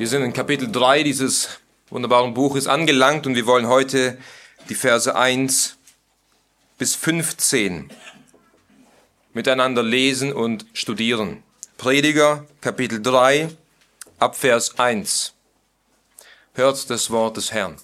Wir sind in Kapitel 3 dieses wunderbaren Buches angelangt und wir wollen heute die Verse 1 bis 15 miteinander lesen und studieren. Prediger, Kapitel 3, ab Vers 1. Hört das Wort des Herrn.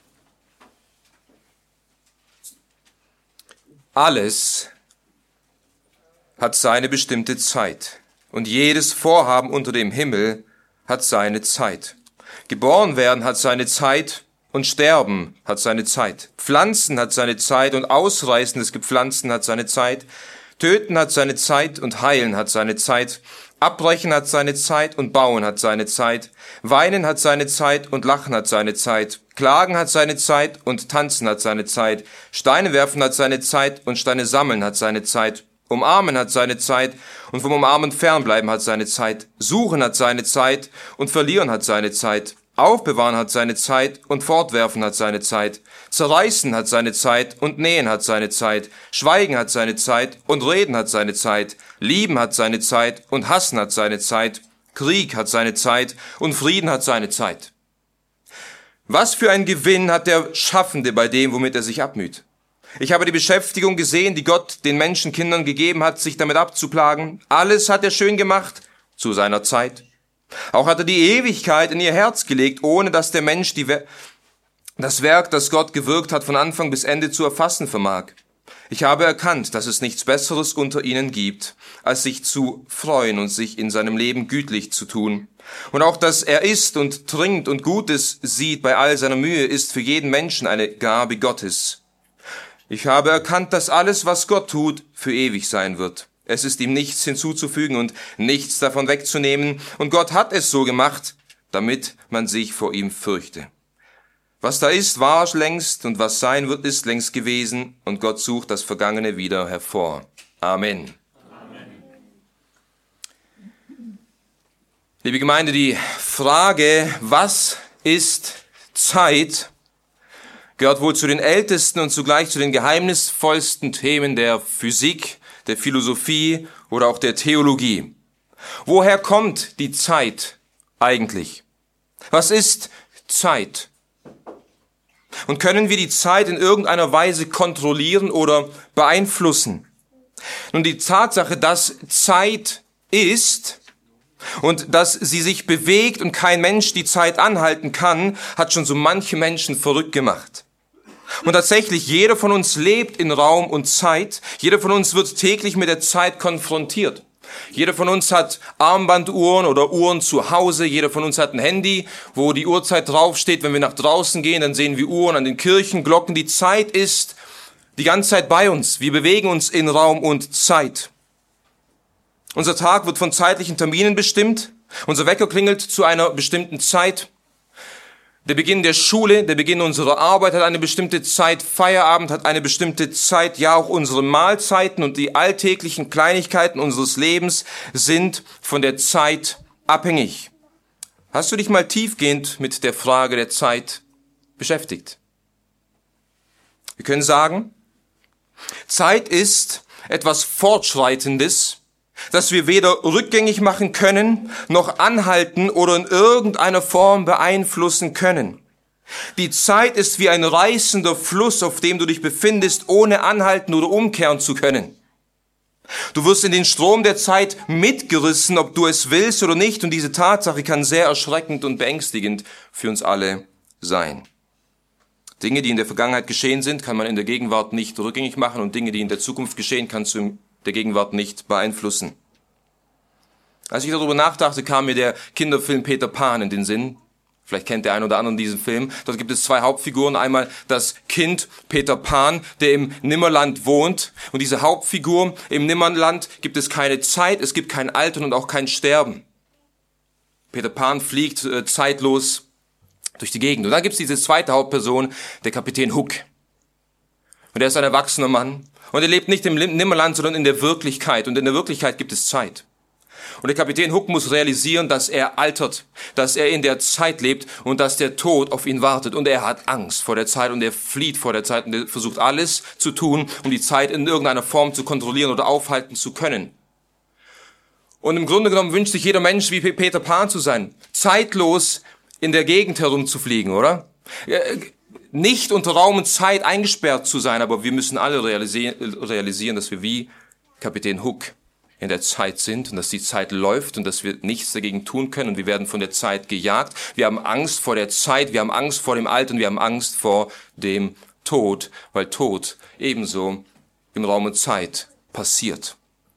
Alles hat seine bestimmte Zeit und jedes Vorhaben unter dem Himmel hat seine Zeit. Geboren werden hat seine Zeit und Sterben hat seine Zeit. Pflanzen hat seine Zeit und Ausreißen des Gepflanzten hat seine Zeit. Töten hat seine Zeit und Heilen hat seine Zeit. Abbrechen hat seine Zeit und Bauen hat seine Zeit. Weinen hat seine Zeit und Lachen hat seine Zeit. Klagen hat seine Zeit und Tanzen hat seine Zeit. Steine werfen hat seine Zeit und Steine sammeln hat seine Zeit. Umarmen hat seine Zeit und vom Umarmen fernbleiben hat seine Zeit. Suchen hat seine Zeit und verlieren hat seine Zeit. Aufbewahren hat seine Zeit und fortwerfen hat seine Zeit. Zerreißen hat seine Zeit und nähen hat seine Zeit. Schweigen hat seine Zeit und reden hat seine Zeit. Lieben hat seine Zeit und hassen hat seine Zeit. Krieg hat seine Zeit und Frieden hat seine Zeit. Was für ein Gewinn hat der Schaffende bei dem, womit er sich abmüht? Ich habe die Beschäftigung gesehen, die Gott den Menschenkindern gegeben hat, sich damit abzuplagen. Alles hat er schön gemacht zu seiner Zeit. Auch hat er die Ewigkeit in ihr Herz gelegt, ohne dass der Mensch das Werk, das Gott gewirkt hat, von Anfang bis Ende zu erfassen vermag. Ich habe erkannt, dass es nichts Besseres unter ihnen gibt, als sich zu freuen und sich in seinem Leben gütlich zu tun. Und auch, dass er isst und trinkt und Gutes sieht bei all seiner Mühe, ist für jeden Menschen eine Gabe Gottes. Ich habe erkannt, dass alles, was Gott tut, für ewig sein wird. Es ist ihm nichts hinzuzufügen und nichts davon wegzunehmen. Und Gott hat es so gemacht, damit man sich vor ihm fürchte. Was da ist, war längst, und was sein wird, ist längst gewesen. Und Gott sucht das Vergangene wieder hervor. Amen. Amen. Liebe Gemeinde, die Frage, was ist Zeit, gehört wohl zu den ältesten und zugleich zu den geheimnisvollsten Themen der Physik, der Philosophie oder auch der Theologie. Woher kommt die Zeit eigentlich? Was ist Zeit? Und können wir die Zeit in irgendeiner Weise kontrollieren oder beeinflussen? Nun, die Tatsache, dass Zeit ist und dass sie sich bewegt und kein Mensch die Zeit anhalten kann, hat schon so manche Menschen verrückt gemacht. Und tatsächlich, jeder von uns lebt in Raum und Zeit. Jeder von uns wird täglich mit der Zeit konfrontiert. Jeder von uns hat Armbanduhren oder Uhren zu Hause. Jeder von uns hat ein Handy, wo die Uhrzeit draufsteht. Wenn wir nach draußen gehen, dann sehen wir Uhren an den Kirchenglocken. Die Zeit ist die ganze Zeit bei uns. Wir bewegen uns in Raum und Zeit. Unser Tag wird von zeitlichen Terminen bestimmt. Unser Wecker klingelt zu einer bestimmten Zeit. Der Beginn der Schule, der Beginn unserer Arbeit hat eine bestimmte Zeit, Feierabend hat eine bestimmte Zeit, ja auch unsere Mahlzeiten und die alltäglichen Kleinigkeiten unseres Lebens sind von der Zeit abhängig. Hast du dich mal tiefgehend mit der Frage der Zeit beschäftigt? Wir können sagen, Zeit ist etwas Fortschreitendes, das wir weder rückgängig machen können, noch anhalten oder in irgendeiner Form beeinflussen können. Die Zeit ist wie ein reißender Fluss, auf dem du dich befindest, ohne anhalten oder umkehren zu können. Du wirst in den Strom der Zeit mitgerissen, ob du es willst oder nicht, und diese Tatsache kann sehr erschreckend und beängstigend für uns alle sein. Dinge, die in der Vergangenheit geschehen sind, kann man in der Gegenwart nicht rückgängig machen, und Dinge, die in der Zukunft geschehen, kannst du der Gegenwart nicht beeinflussen. Als ich darüber nachdachte, kam mir der Kinderfilm Peter Pan in den Sinn. Vielleicht kennt der ein oder andere diesen Film. Dort gibt es zwei Hauptfiguren. Einmal das Kind Peter Pan, der im Nimmerland wohnt. Und diese Hauptfigur im Nimmerland gibt es keine Zeit, es gibt kein Altern und auch kein Sterben. Peter Pan fliegt zeitlos durch die Gegend. Und dann gibt es diese zweite Hauptperson, der Kapitän Hook. Und er ist ein erwachsener Mann. Und er lebt nicht im Nimmerland, sondern in der Wirklichkeit. Und in der Wirklichkeit gibt es Zeit. Und der Kapitän Hook muss realisieren, dass er altert, dass er in der Zeit lebt und dass der Tod auf ihn wartet. Und er hat Angst vor der Zeit und er flieht vor der Zeit und er versucht alles zu tun, um die Zeit in irgendeiner Form zu kontrollieren oder aufhalten zu können. Und im Grunde genommen wünscht sich jeder Mensch, wie Peter Pan zu sein. Zeitlos in der Gegend herumzufliegen, oder? Nicht unter Raum und Zeit eingesperrt zu sein, aber wir müssen alle realisieren, dass wir wie Kapitän Hook in der Zeit sind und dass die Zeit läuft und dass wir nichts dagegen tun können und wir werden von der Zeit gejagt. Wir haben Angst vor der Zeit, wir haben Angst vor dem Alter und wir haben Angst vor dem Tod, weil Tod ebenso im Raum und Zeit passiert.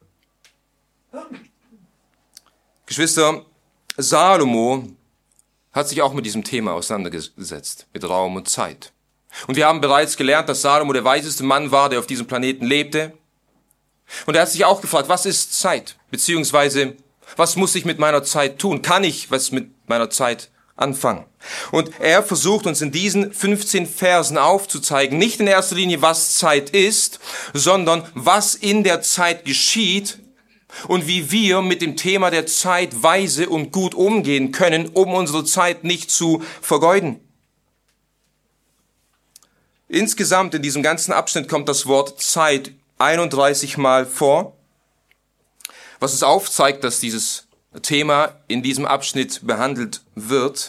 Geschwister, Salomo hat sich auch mit diesem Thema auseinandergesetzt, mit Raum und Zeit. Und wir haben bereits gelernt, dass Salomo der weiseste Mann war, der auf diesem Planeten lebte. Und er hat sich auch gefragt, was ist Zeit? Beziehungsweise, was muss ich mit meiner Zeit tun? Kann ich was mit meiner Zeit anfangen? Und er versucht uns in diesen 15 Versen aufzuzeigen, nicht in erster Linie, was Zeit ist, sondern was in der Zeit geschieht und wie wir mit dem Thema der Zeit weise und gut umgehen können, um unsere Zeit nicht zu vergeuden. Insgesamt in diesem ganzen Abschnitt kommt das Wort Zeit 31 Mal vor, was es aufzeigt, dass dieses Thema in diesem Abschnitt behandelt wird.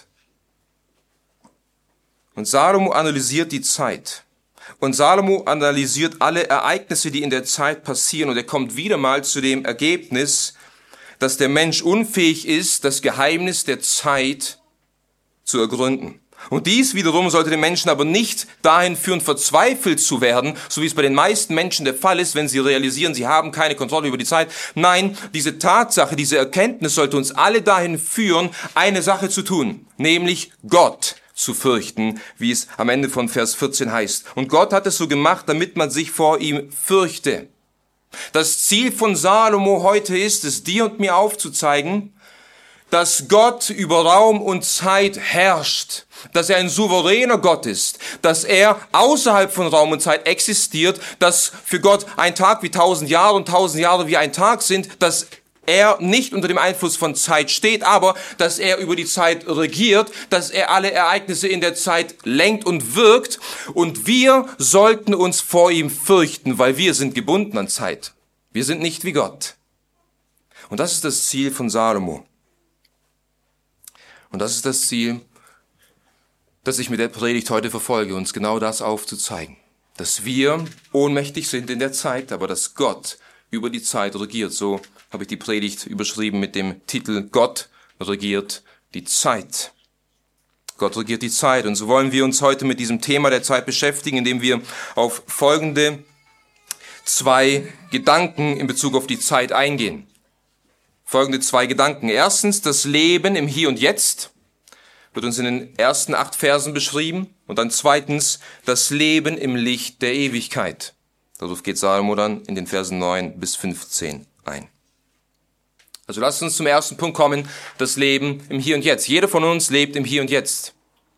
Und Salomo analysiert die Zeit. Und Salomo analysiert alle Ereignisse, die in der Zeit passieren. Und er kommt wieder mal zu dem Ergebnis, dass der Mensch unfähig ist, das Geheimnis der Zeit zu ergründen. Und dies wiederum sollte den Menschen aber nicht dahin führen, verzweifelt zu werden, so wie es bei den meisten Menschen der Fall ist, wenn sie realisieren, sie haben keine Kontrolle über die Zeit. Nein, diese Tatsache, diese Erkenntnis sollte uns alle dahin führen, eine Sache zu tun, nämlich Gott zu fürchten, wie es am Ende von Vers 14 heißt. Und Gott hat es so gemacht, damit man sich vor ihm fürchte. Das Ziel von Salomo heute ist es, dir und mir aufzuzeigen, dass Gott über Raum und Zeit herrscht, dass er ein souveräner Gott ist, dass er außerhalb von Raum und Zeit existiert, dass für Gott ein Tag wie 1000 Jahre und 1000 Jahre wie ein Tag sind, dass er nicht unter dem Einfluss von Zeit steht, aber dass er über die Zeit regiert, dass er alle Ereignisse in der Zeit lenkt und wirkt. Und wir sollten uns vor ihm fürchten, weil wir sind gebunden an Zeit. Wir sind nicht wie Gott. Und das ist das Ziel von Salomo. Und das ist das Ziel, das ich mit der Predigt heute verfolge, uns genau das aufzuzeigen. Dass wir ohnmächtig sind in der Zeit, aber dass Gott über die Zeit regiert. So habe ich die Predigt überschrieben mit dem Titel Gott regiert die Zeit. Gott regiert die Zeit. Und so wollen wir uns heute mit diesem Thema der Zeit beschäftigen, indem wir auf folgende 2 Gedanken in Bezug auf die Zeit eingehen. Folgende 2 Gedanken. Erstens, das Leben im Hier und Jetzt wird uns in den ersten 8 Versen beschrieben. Und dann zweitens, das Leben im Licht der Ewigkeit. Darauf geht Salomo dann in den Versen 9 bis 15 ein. Also lasst uns zum ersten Punkt kommen, das Leben im Hier und Jetzt. Jeder von uns lebt im Hier und Jetzt.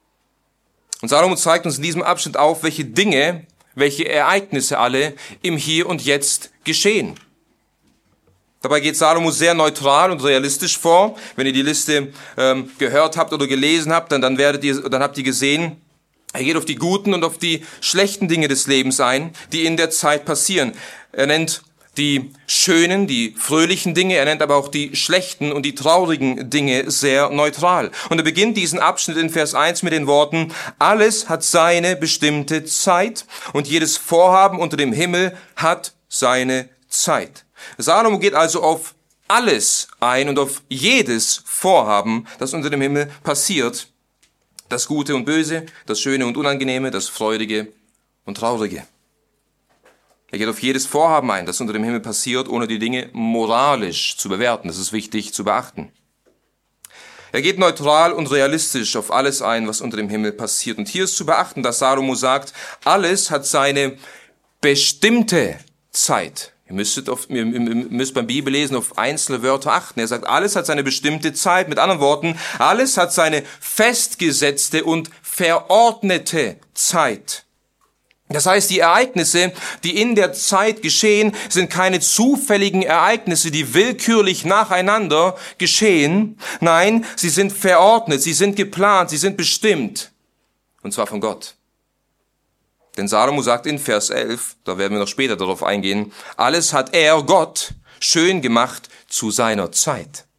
Und Salomo zeigt uns in diesem Abschnitt auf, welche Dinge, welche Ereignisse alle im Hier und Jetzt geschehen. Dabei geht Salomo sehr neutral und realistisch vor. Wenn ihr die Liste gehört habt oder gelesen habt, dann habt ihr gesehen, er geht auf die guten und auf die schlechten Dinge des Lebens ein, die in der Zeit passieren. Er nennt die schönen, die fröhlichen Dinge, er nennt aber auch die schlechten und die traurigen Dinge sehr neutral. Und er beginnt diesen Abschnitt in Vers 1 mit den Worten, alles hat seine bestimmte Zeit und jedes Vorhaben unter dem Himmel hat seine Zeit. Salomo geht also auf alles ein und auf jedes Vorhaben, das unter dem Himmel passiert. Das Gute und Böse, das Schöne und Unangenehme, das Freudige und Traurige. Er geht auf jedes Vorhaben ein, das unter dem Himmel passiert, ohne die Dinge moralisch zu bewerten. Das ist wichtig zu beachten. Er geht neutral und realistisch auf alles ein, was unter dem Himmel passiert. Und hier ist zu beachten, dass Salomo sagt, alles hat seine bestimmte Zeit. Ihr müsst beim Bibellesen auf einzelne Wörter achten. Er sagt, alles hat seine bestimmte Zeit. Mit anderen Worten, alles hat seine festgesetzte und verordnete Zeit. Das heißt, die Ereignisse, die in der Zeit geschehen, sind keine zufälligen Ereignisse, die willkürlich nacheinander geschehen. Nein, sie sind verordnet, sie sind geplant, sie sind bestimmt. Und zwar von Gott. Denn Salomo sagt in Vers 11, da werden wir noch später darauf eingehen, alles hat er, Gott, schön gemacht zu seiner Zeit.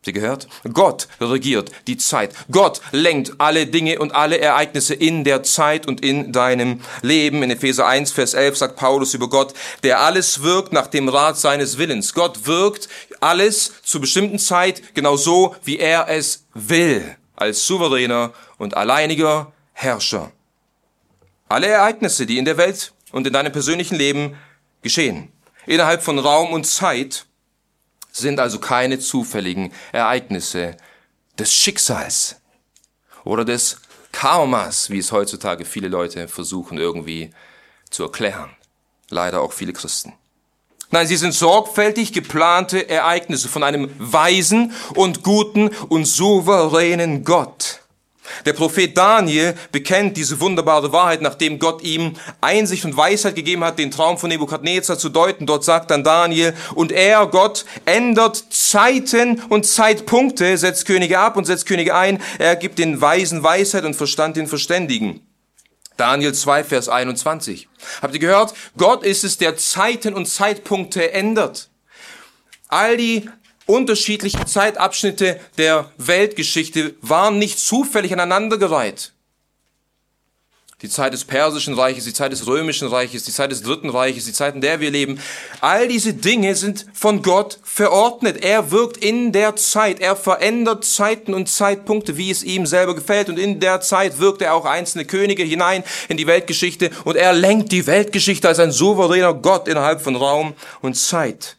Habt ihr gehört? Gott regiert die Zeit. Gott lenkt alle Dinge und alle Ereignisse in der Zeit und in deinem Leben. In Epheser 1, Vers 11 sagt Paulus über Gott, der alles wirkt nach dem Rat seines Willens. Gott wirkt alles zur bestimmten Zeit genau so, wie er es will, als souveräner und alleiniger Herrscher. Alle Ereignisse, die in der Welt und in deinem persönlichen Leben geschehen, innerhalb von Raum und Zeit, sind also keine zufälligen Ereignisse des Schicksals oder des Karmas, wie es heutzutage viele Leute versuchen irgendwie zu erklären. Leider auch viele Christen. Nein, sie sind sorgfältig geplante Ereignisse von einem weisen und guten und souveränen Gott. Der Prophet Daniel bekennt diese wunderbare Wahrheit, nachdem Gott ihm Einsicht und Weisheit gegeben hat, den Traum von Nebukadnezar zu deuten. Dort sagt dann Daniel, und er, Gott, ändert Zeiten und Zeitpunkte, setzt Könige ab und setzt Könige ein. Er gibt den Weisen Weisheit und Verstand den Verständigen. Daniel 2, Vers 21. Habt ihr gehört? Gott ist es, der Zeiten und Zeitpunkte ändert. All die unterschiedliche Zeitabschnitte der Weltgeschichte waren nicht zufällig aneinandergereiht. Die Zeit des Persischen Reiches, die Zeit des Römischen Reiches, die Zeit des Dritten Reiches, die Zeit, in der wir leben. All diese Dinge sind von Gott verordnet. Er wirkt in der Zeit. Er verändert Zeiten und Zeitpunkte, wie es ihm selber gefällt. Und in der Zeit wirkt er auch einzelne Könige hinein in die Weltgeschichte. Und er lenkt die Weltgeschichte als ein souveräner Gott innerhalb von Raum und Zeit.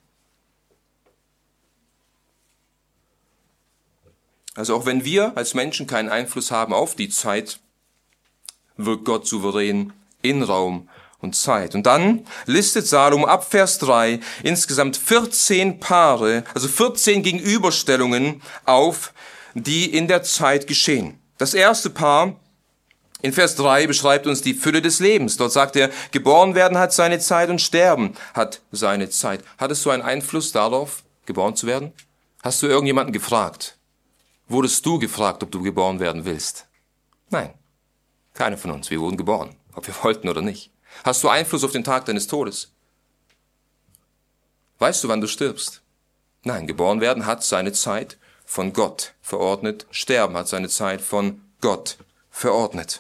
Also auch wenn wir als Menschen keinen Einfluss haben auf die Zeit, wirkt Gott souverän in Raum und Zeit. Und dann listet Salomo ab Vers 3 insgesamt 14 Paare, also 14 Gegenüberstellungen auf, die in der Zeit geschehen. Das erste Paar in Vers 3 beschreibt uns die Fülle des Lebens. Dort sagt er, geboren werden hat seine Zeit und sterben hat seine Zeit. Hattest du einen Einfluss darauf, geboren zu werden? Hast du irgendjemanden gefragt? Wurdest du gefragt, ob du geboren werden willst? Nein, keiner von uns. Wir wurden geboren, ob wir wollten oder nicht. Hast du Einfluss auf den Tag deines Todes? Weißt du, wann du stirbst? Nein, geboren werden hat seine Zeit von Gott verordnet. Sterben hat seine Zeit von Gott verordnet.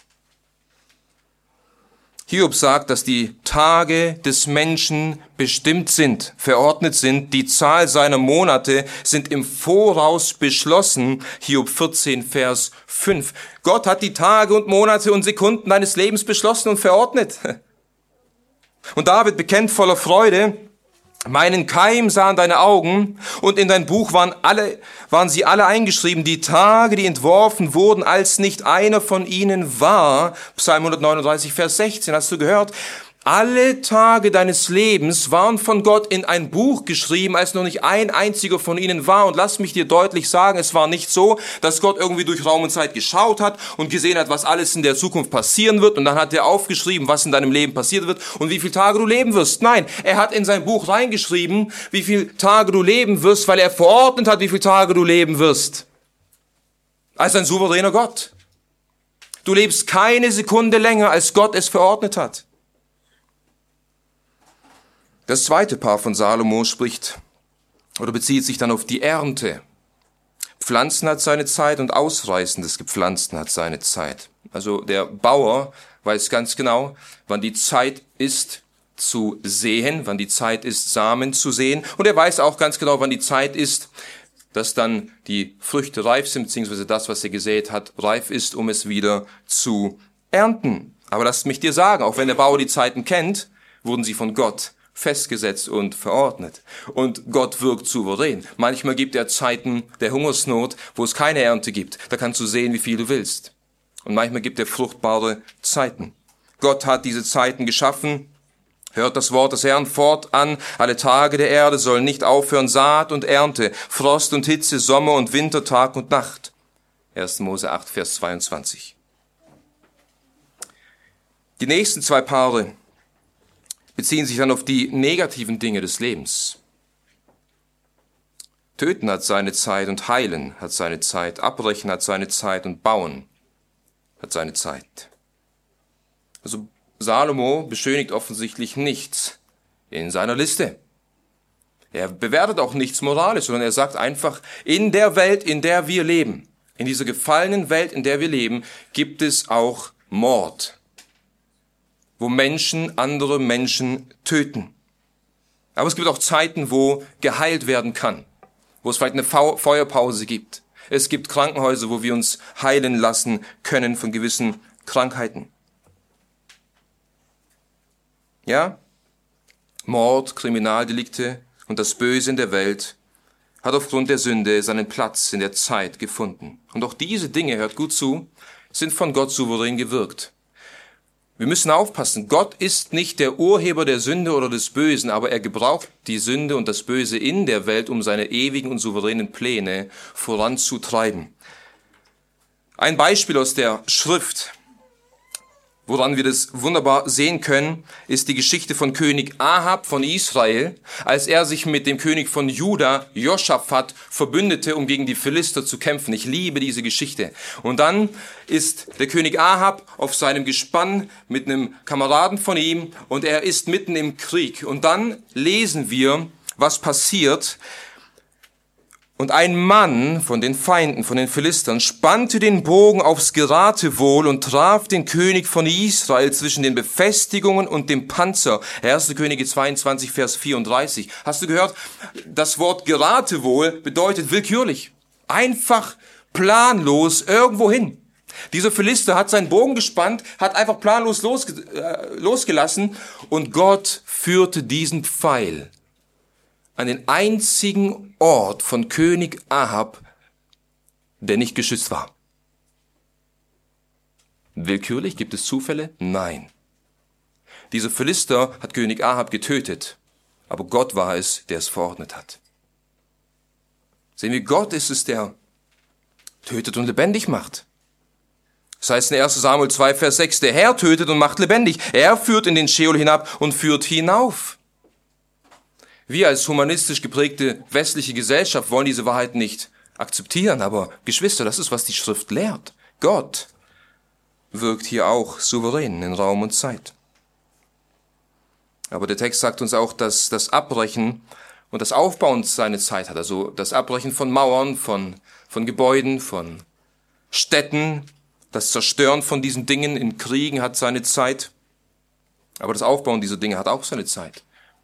Hiob sagt, dass die Tage des Menschen bestimmt sind, verordnet sind. Die Zahl seiner Monate sind im Voraus beschlossen. Hiob 14, Vers 5. Gott hat die Tage und Monate und Sekunden deines Lebens beschlossen und verordnet. Und David bekennt voller Freude, meinen Keim sahen deine Augen und in dein Buch waren sie alle eingeschrieben, die Tage, die entworfen wurden, als nicht einer von ihnen war. Psalm 139, Vers 16, hast du gehört? Alle Tage deines Lebens waren von Gott in ein Buch geschrieben, als noch nicht ein einziger von ihnen war. Und lass mich dir deutlich sagen, es war nicht so, dass Gott irgendwie durch Raum und Zeit geschaut hat und gesehen hat, was alles in der Zukunft passieren wird. Und dann hat er aufgeschrieben, was in deinem Leben passiert wird und wie viele Tage du leben wirst. Nein, er hat in sein Buch reingeschrieben, wie viele Tage du leben wirst, weil er verordnet hat, wie viele Tage du leben wirst. Als ein souveräner Gott. Du lebst keine Sekunde länger, als Gott es verordnet hat. Das zweite Paar von Salomo spricht oder bezieht sich dann auf die Ernte. Pflanzen hat seine Zeit und Ausreißen des Gepflanzten hat seine Zeit. Also der Bauer weiß ganz genau, wann die Zeit ist zu säen, wann die Zeit ist, Samen zu säen. Und er weiß auch ganz genau, wann die Zeit ist, dass dann die Früchte reif sind, beziehungsweise das, was er gesät hat, reif ist, um es wieder zu ernten. Aber lass mich dir sagen, auch wenn der Bauer die Zeiten kennt, wurden sie von Gott festgesetzt und verordnet. Und Gott wirkt souverän. Manchmal gibt er Zeiten der Hungersnot, wo es keine Ernte gibt. Da kannst du sehen, wie viel du willst. Und manchmal gibt er fruchtbare Zeiten. Gott hat diese Zeiten geschaffen. Hört das Wort des Herrn fortan. Alle Tage der Erde sollen nicht aufhören, Saat und Ernte, Frost und Hitze, Sommer und Winter, Tag und Nacht. 1. Mose 8, Vers 22. Die nächsten zwei Paare beziehen sich dann auf die negativen Dinge des Lebens. Töten hat seine Zeit und heilen hat seine Zeit, abbrechen hat seine Zeit und bauen hat seine Zeit. Also Salomo beschönigt offensichtlich nichts in seiner Liste. Er bewertet auch nichts moralisch, sondern er sagt einfach, in der Welt, in der wir leben, in dieser gefallenen Welt, in der wir leben, gibt es auch Mord, wo Menschen andere Menschen töten. Aber es gibt auch Zeiten, wo geheilt werden kann, wo es vielleicht eine Feuerpause gibt. Es gibt Krankenhäuser, wo wir uns heilen lassen können von gewissen Krankheiten. Ja, Mord, Kriminaldelikte und das Böse in der Welt hat aufgrund der Sünde seinen Platz in der Zeit gefunden. Und auch diese Dinge, hört gut zu, sind von Gott souverän gewirkt. Wir müssen aufpassen, Gott ist nicht der Urheber der Sünde oder des Bösen, aber er gebraucht die Sünde und das Böse in der Welt, um seine ewigen und souveränen Pläne voranzutreiben. Ein Beispiel aus der Schrift, woran wir das wunderbar sehen können, ist die Geschichte von König Ahab von Israel, als er sich mit dem König von Juda, Joschafat, verbündete, um gegen die Philister zu kämpfen. Ich liebe diese Geschichte. Und dann ist der König Ahab auf seinem Gespann mit einem Kameraden von ihm und er ist mitten im Krieg. Und dann lesen wir, was passiert. Und ein Mann von den Feinden, von den Philistern, spannte den Bogen aufs Geratewohl und traf den König von Israel zwischen den Befestigungen und dem Panzer. 1. Könige 22, Vers 34. Hast du gehört? Das Wort Geratewohl bedeutet willkürlich. Einfach planlos irgendwo hin. Dieser Philister hat seinen Bogen gespannt, hat einfach planlos losgelassen und Gott führte diesen Pfeil an den einzigen Ort von König Ahab, der nicht geschützt war. Willkürlich? Gibt es Zufälle? Nein. Dieser Philister hat König Ahab getötet, aber Gott war es, der es verordnet hat. Sehen wir, Gott ist es, der tötet und lebendig macht. Das heißt in 1. Samuel 2, Vers 6, der Herr tötet und macht lebendig. Er führt in den Scheol hinab und führt hinauf. Wir als humanistisch geprägte westliche Gesellschaft wollen diese Wahrheit nicht akzeptieren, aber Geschwister, das ist, was die Schrift lehrt. Gott wirkt hier auch souverän in Raum und Zeit. Aber der Text sagt uns auch, dass das Abbrechen und das Aufbauen seine Zeit hat. Also das Abbrechen von Mauern, von Gebäuden, von Städten, das Zerstören von diesen Dingen in Kriegen hat seine Zeit. Aber das Aufbauen dieser Dinge hat auch seine Zeit.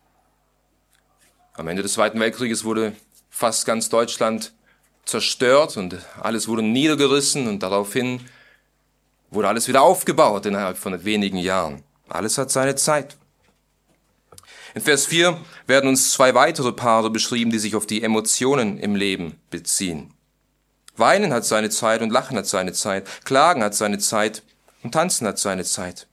Am Ende des Zweiten Weltkrieges wurde fast ganz Deutschland zerstört und alles wurde niedergerissen und daraufhin wurde alles wieder aufgebaut innerhalb von wenigen Jahren. Alles hat seine Zeit. In Vers 4 werden uns 2 weitere Paare beschrieben, die sich auf die Emotionen im Leben beziehen. Weinen hat seine Zeit und Lachen hat seine Zeit, Klagen hat seine Zeit und Tanzen hat seine Zeit.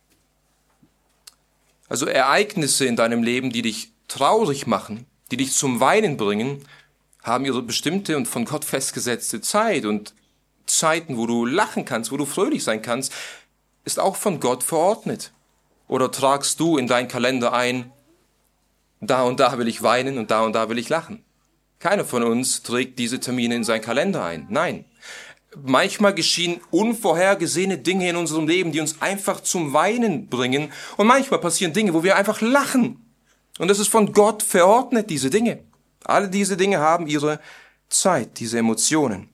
Also Ereignisse in deinem Leben, die dich traurig machen, die dich zum Weinen bringen, haben ihre bestimmte und von Gott festgesetzte Zeit. Und Zeiten, wo du lachen kannst, wo du fröhlich sein kannst, ist auch von Gott verordnet. Oder tragst du in deinen Kalender ein, da und da will ich weinen und da will ich lachen. Keiner von uns trägt diese Termine in seinen Kalender ein. Nein. Manchmal geschehen unvorhergesehene Dinge in unserem Leben, die uns einfach zum Weinen bringen. Und manchmal passieren Dinge, wo wir einfach lachen. Und es ist von Gott verordnet, diese Dinge. Alle diese Dinge haben ihre Zeit, diese Emotionen.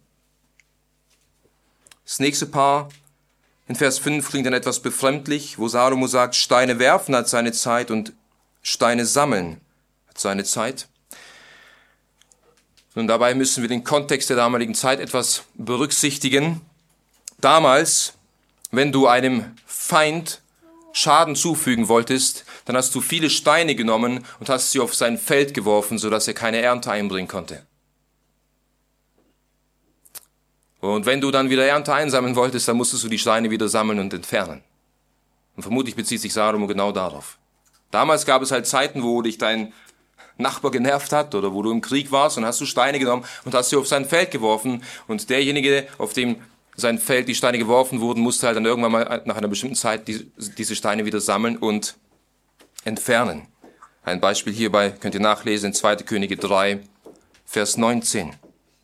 Das nächste Paar in Vers 5 klingt dann etwas befremdlich, wo Salomo sagt, Steine werfen hat seine Zeit und Steine sammeln hat seine Zeit. Und dabei müssen wir den Kontext der damaligen Zeit etwas berücksichtigen. Damals, wenn du einem Feind Schaden zufügen wolltest, dann hast du viele Steine genommen und hast sie auf sein Feld geworfen, sodass er keine Ernte einbringen konnte. Und wenn du dann wieder Ernte einsammeln wolltest, dann musstest du die Steine wieder sammeln und entfernen. Und vermutlich bezieht sich Salomo genau darauf. Damals gab es halt Zeiten, wo dich dein Nachbar genervt hat oder wo du im Krieg warst und hast du Steine genommen und hast sie auf sein Feld geworfen und derjenige, auf dem sein Feld die Steine geworfen wurden, musste halt dann irgendwann mal nach einer bestimmten Zeit diese Steine wieder sammeln und entfernen. Ein Beispiel hierbei könnt ihr nachlesen in 2. Könige 3, Vers 19.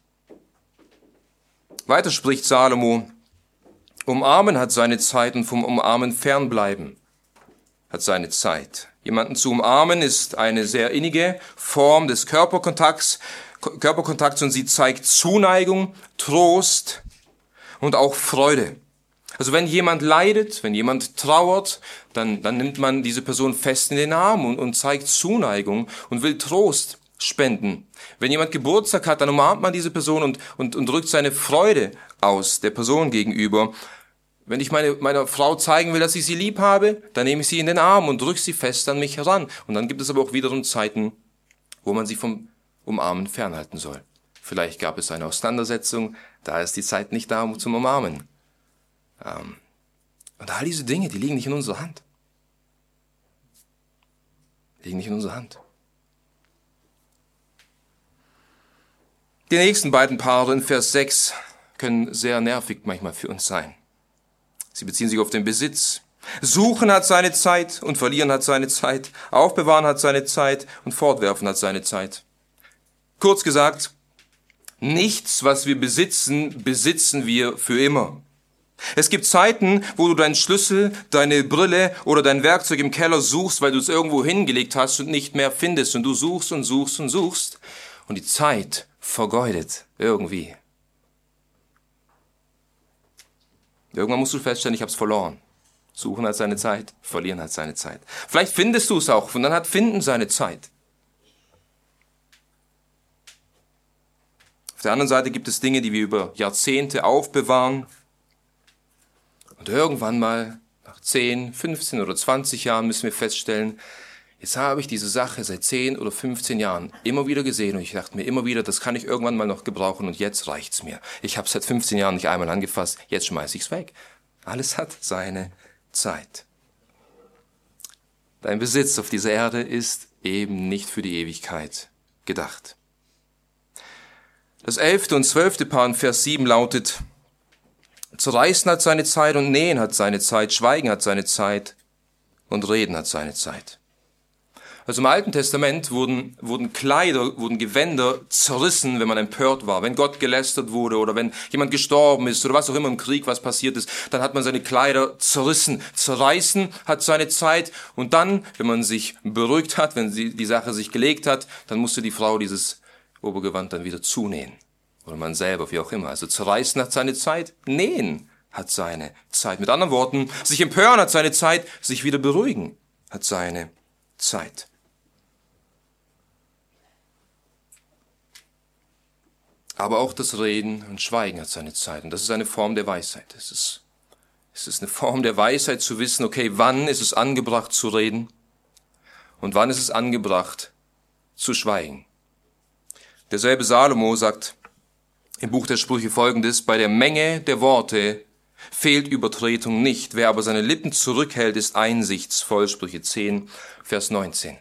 Weiter spricht Salomo, Umarmen hat seine Zeit und vom Umarmen fernbleiben. hat seine Zeit. Jemanden zu umarmen ist eine sehr innige Form des Körperkontakts und sie zeigt Zuneigung, Trost und auch Freude. Also wenn jemand leidet, wenn jemand trauert, dann nimmt man diese Person fest in den Arm und zeigt Zuneigung und will Trost spenden. Wenn jemand Geburtstag hat, dann umarmt man diese Person und drückt seine Freude aus der Person gegenüber. Wenn ich meiner Frau zeigen will, dass ich sie lieb habe, dann nehme ich sie in den Arm und drücke sie fest an mich heran. Und dann gibt es aber auch wiederum Zeiten, wo man sie vom Umarmen fernhalten soll. Vielleicht gab es eine Auseinandersetzung, da ist die Zeit nicht da, um zum Umarmen. Und all diese Dinge, die liegen nicht in unserer Hand. Liegen nicht in unserer Hand. Die nächsten beiden Paare in Vers 6 können sehr nervig manchmal für uns sein. Sie beziehen sich auf den Besitz. Suchen hat seine Zeit und verlieren hat seine Zeit. Aufbewahren hat seine Zeit und fortwerfen hat seine Zeit. Kurz gesagt, nichts, was wir besitzen, besitzen wir für immer. Es gibt Zeiten, wo du deinen Schlüssel, deine Brille oder dein Werkzeug im Keller suchst, weil du es irgendwo hingelegt hast und nicht mehr findest. Und du suchst und suchst und suchst. Und die Zeit vergeudet irgendwie. Irgendwann musst du feststellen, ich habe es verloren. Suchen hat seine Zeit, verlieren hat seine Zeit. Vielleicht findest du es auch und dann hat Finden seine Zeit. Auf der anderen Seite gibt es Dinge, die wir über Jahrzehnte aufbewahren. Und irgendwann mal, nach 10, 15 oder 20 Jahren müssen wir feststellen, jetzt habe ich diese Sache seit 10 oder 15 Jahren immer wieder gesehen und ich dachte mir immer wieder, das kann ich irgendwann mal noch gebrauchen und jetzt reicht's mir. Ich habe es seit 15 Jahren nicht einmal angefasst, jetzt schmeiße ich's weg. Alles hat seine Zeit. Dein Besitz auf dieser Erde ist eben nicht für die Ewigkeit gedacht. Das 11. und 12. Paar in Vers 7 lautet: Zerreißen hat seine Zeit und nähen hat seine Zeit, Schweigen hat seine Zeit und Reden hat seine Zeit. Also im Alten Testament wurden Gewänder zerrissen, wenn man empört war. Wenn Gott gelästert wurde oder wenn jemand gestorben ist oder was auch immer im Krieg was passiert ist, dann hat man seine Kleider zerrissen. Zerreißen hat seine Zeit und dann, wenn man sich beruhigt hat, wenn die Sache sich gelegt hat, dann musste die Frau dieses Obergewand dann wieder zunähen. Oder man selber, wie auch immer. Also zerreißen hat seine Zeit, nähen hat seine Zeit. Mit anderen Worten, sich empören hat seine Zeit, sich wieder beruhigen hat seine Zeit. Aber auch das Reden und Schweigen hat seine Zeit. Und das ist eine Form der Weisheit. Es ist eine Form der Weisheit zu wissen, okay, wann ist es angebracht zu reden und wann ist es angebracht zu schweigen. Derselbe Salomo sagt im Buch der Sprüche Folgendes: Bei der Menge der Worte fehlt Übertretung nicht. Wer aber seine Lippen zurückhält, ist einsichtsvoll. Sprüche 10, Vers 19.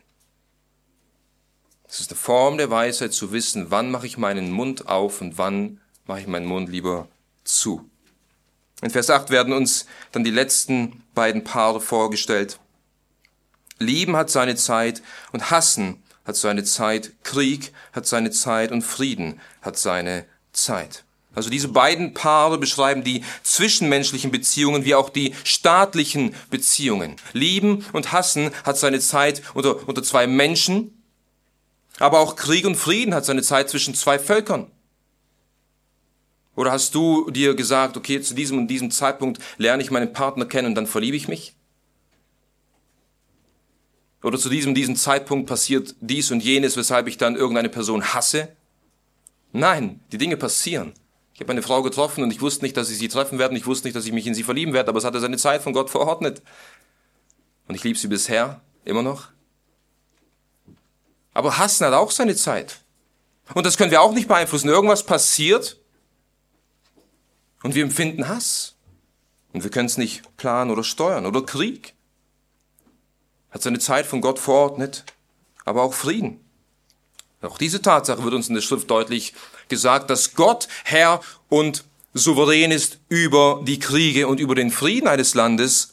Es ist eine Form der Weisheit zu wissen, wann mache ich meinen Mund auf und wann mache ich meinen Mund lieber zu. In Vers 8 werden uns dann die letzten beiden Paare vorgestellt. Lieben hat seine Zeit und Hassen hat seine Zeit. Krieg hat seine Zeit und Frieden hat seine Zeit. Also diese beiden Paare beschreiben die zwischenmenschlichen Beziehungen wie auch die staatlichen Beziehungen. Lieben und Hassen hat seine Zeit unter zwei Menschen. Aber auch Krieg und Frieden hat seine Zeit zwischen zwei Völkern. Oder hast du dir gesagt, okay, zu diesem und diesem Zeitpunkt lerne ich meinen Partner kennen und dann verliebe ich mich? Oder zu diesem und diesem Zeitpunkt passiert dies und jenes, weshalb ich dann irgendeine Person hasse? Nein, die Dinge passieren. Ich habe eine Frau getroffen und ich wusste nicht, dass ich sie treffen werde. Ich wusste nicht, dass ich mich in sie verlieben werde, aber es hatte seine Zeit von Gott verordnet. Und ich liebe sie bisher immer noch. Aber Hassen hat auch seine Zeit. Und das können wir auch nicht beeinflussen. Irgendwas passiert und wir empfinden Hass. Und wir können es nicht planen oder steuern. Oder Krieg hat seine Zeit von Gott verordnet, aber auch Frieden. Auch diese Tatsache wird uns in der Schrift deutlich gesagt, dass Gott Herr und souverän ist über die Kriege und über den Frieden eines Landes.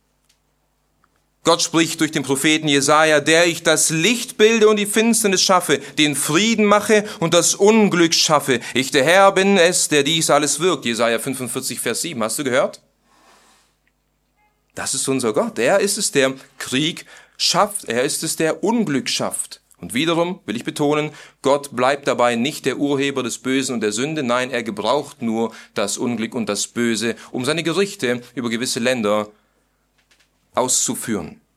Gott spricht durch den Propheten Jesaja: Der ich das Licht bilde und die Finsternis schaffe, den Frieden mache und das Unglück schaffe. Ich, der Herr, bin es, der dies alles wirkt. Jesaja 45, Vers 7. Hast du gehört? Das ist unser Gott. Er ist es, der Krieg schafft. Er ist es, der Unglück schafft. Und wiederum will ich betonen, Gott bleibt dabei nicht der Urheber des Bösen und der Sünde. Nein, er gebraucht nur das Unglück und das Böse, um seine Gerichte über gewisse Länder auszuführen.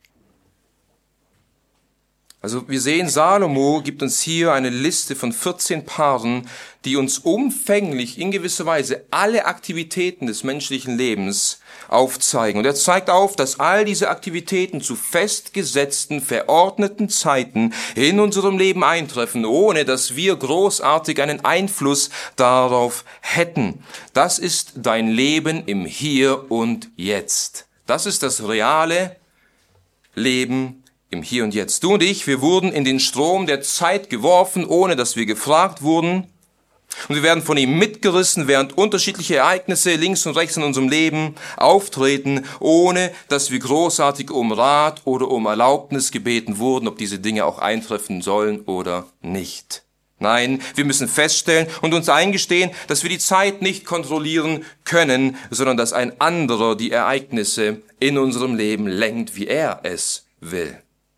Also wir sehen, Salomo gibt uns hier eine Liste von 14 Paaren, die uns umfänglich in gewisser Weise alle Aktivitäten des menschlichen Lebens aufzeigen. Und er zeigt auf, dass all diese Aktivitäten zu festgesetzten, verordneten Zeiten in unserem Leben eintreffen, ohne dass wir großartig einen Einfluss darauf hätten. Das ist dein Leben im Hier und Jetzt. Das ist das reale Leben im Hier und Jetzt. Du und ich, wir wurden in den Strom der Zeit geworfen, ohne dass wir gefragt wurden. Und wir werden von ihm mitgerissen, während unterschiedliche Ereignisse links und rechts in unserem Leben auftreten, ohne dass wir großartig um Rat oder um Erlaubnis gebeten wurden, ob diese Dinge auch eintreffen sollen oder nicht. Nein, wir müssen feststellen und uns eingestehen, dass wir die Zeit nicht kontrollieren können, sondern dass ein anderer die Ereignisse in unserem Leben lenkt, wie er es will.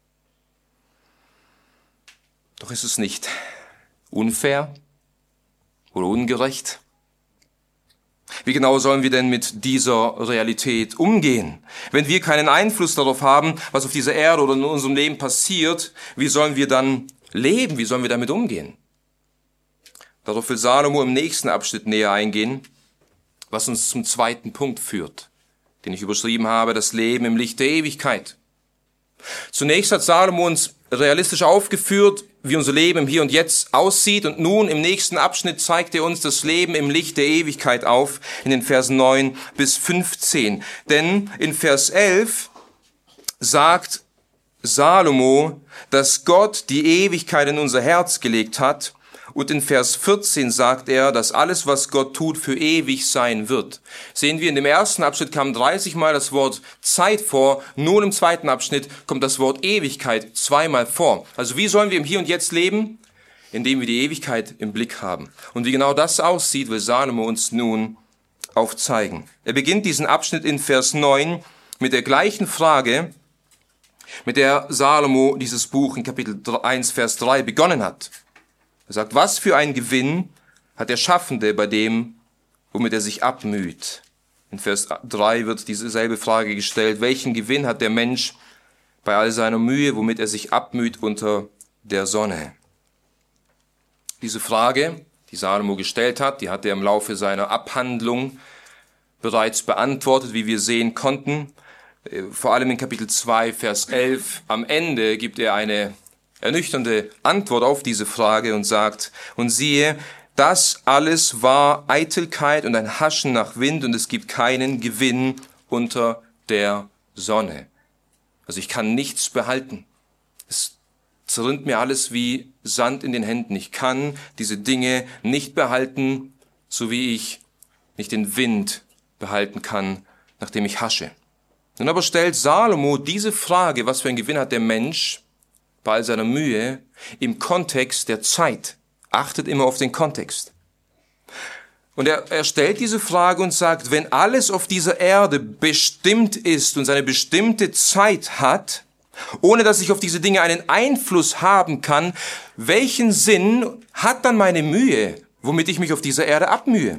Doch ist es nicht unfair oder ungerecht? Wie genau sollen wir denn mit dieser Realität umgehen? Wenn wir keinen Einfluss darauf haben, was auf dieser Erde oder in unserem Leben passiert, wie sollen wir dann leben? Wie sollen wir damit umgehen? Darauf will Salomo im nächsten Abschnitt näher eingehen, was uns zum zweiten Punkt führt, den ich überschrieben habe, das Leben im Licht der Ewigkeit. Zunächst hat Salomo uns realistisch aufgeführt, wie unser Leben im Hier und Jetzt aussieht, und nun im nächsten Abschnitt zeigt er uns das Leben im Licht der Ewigkeit auf, in den Versen 9 bis 15. Denn in Vers 11 sagt Salomo, dass Gott die Ewigkeit in unser Herz gelegt hat, und in Vers 14 sagt er, dass alles, was Gott tut, für ewig sein wird. Sehen wir, in dem ersten Abschnitt kam 30 Mal das Wort Zeit vor, nun im zweiten Abschnitt kommt das Wort Ewigkeit 2-mal vor. Also wie sollen wir im Hier und Jetzt leben? Indem wir die Ewigkeit im Blick haben. Und wie genau das aussieht, will Salomo uns nun aufzeigen. Er beginnt diesen Abschnitt in Vers 9 mit der gleichen Frage, mit der Salomo dieses Buch in Kapitel 1, Vers 3 begonnen hat. Er sagt, was für ein Gewinn hat der Schaffende bei dem, womit er sich abmüht? In Vers 3 wird dieselbe Frage gestellt. Welchen Gewinn hat der Mensch bei all seiner Mühe, womit er sich abmüht unter der Sonne? Diese Frage, die Salomo gestellt hat, die hat er im Laufe seiner Abhandlung bereits beantwortet, wie wir sehen konnten. Vor allem in Kapitel 2, Vers 11. Am Ende gibt er eine ernüchternde Antwort auf diese Frage und sagt, und siehe, das alles war Eitelkeit und ein Haschen nach Wind, und es gibt keinen Gewinn unter der Sonne. Also ich kann nichts behalten. Es zerrinnt mir alles wie Sand in den Händen. Ich kann diese Dinge nicht behalten, so wie ich nicht den Wind behalten kann, nachdem ich hasche. Nun aber stellt Salomo diese Frage, was für ein Gewinn hat der Mensch bei all seiner Mühe, im Kontext der Zeit. Achtet immer auf den Kontext. Und er stellt diese Frage und sagt, wenn alles auf dieser Erde bestimmt ist und seine bestimmte Zeit hat, ohne dass ich auf diese Dinge einen Einfluss haben kann, welchen Sinn hat dann meine Mühe, womit ich mich auf dieser Erde abmühe?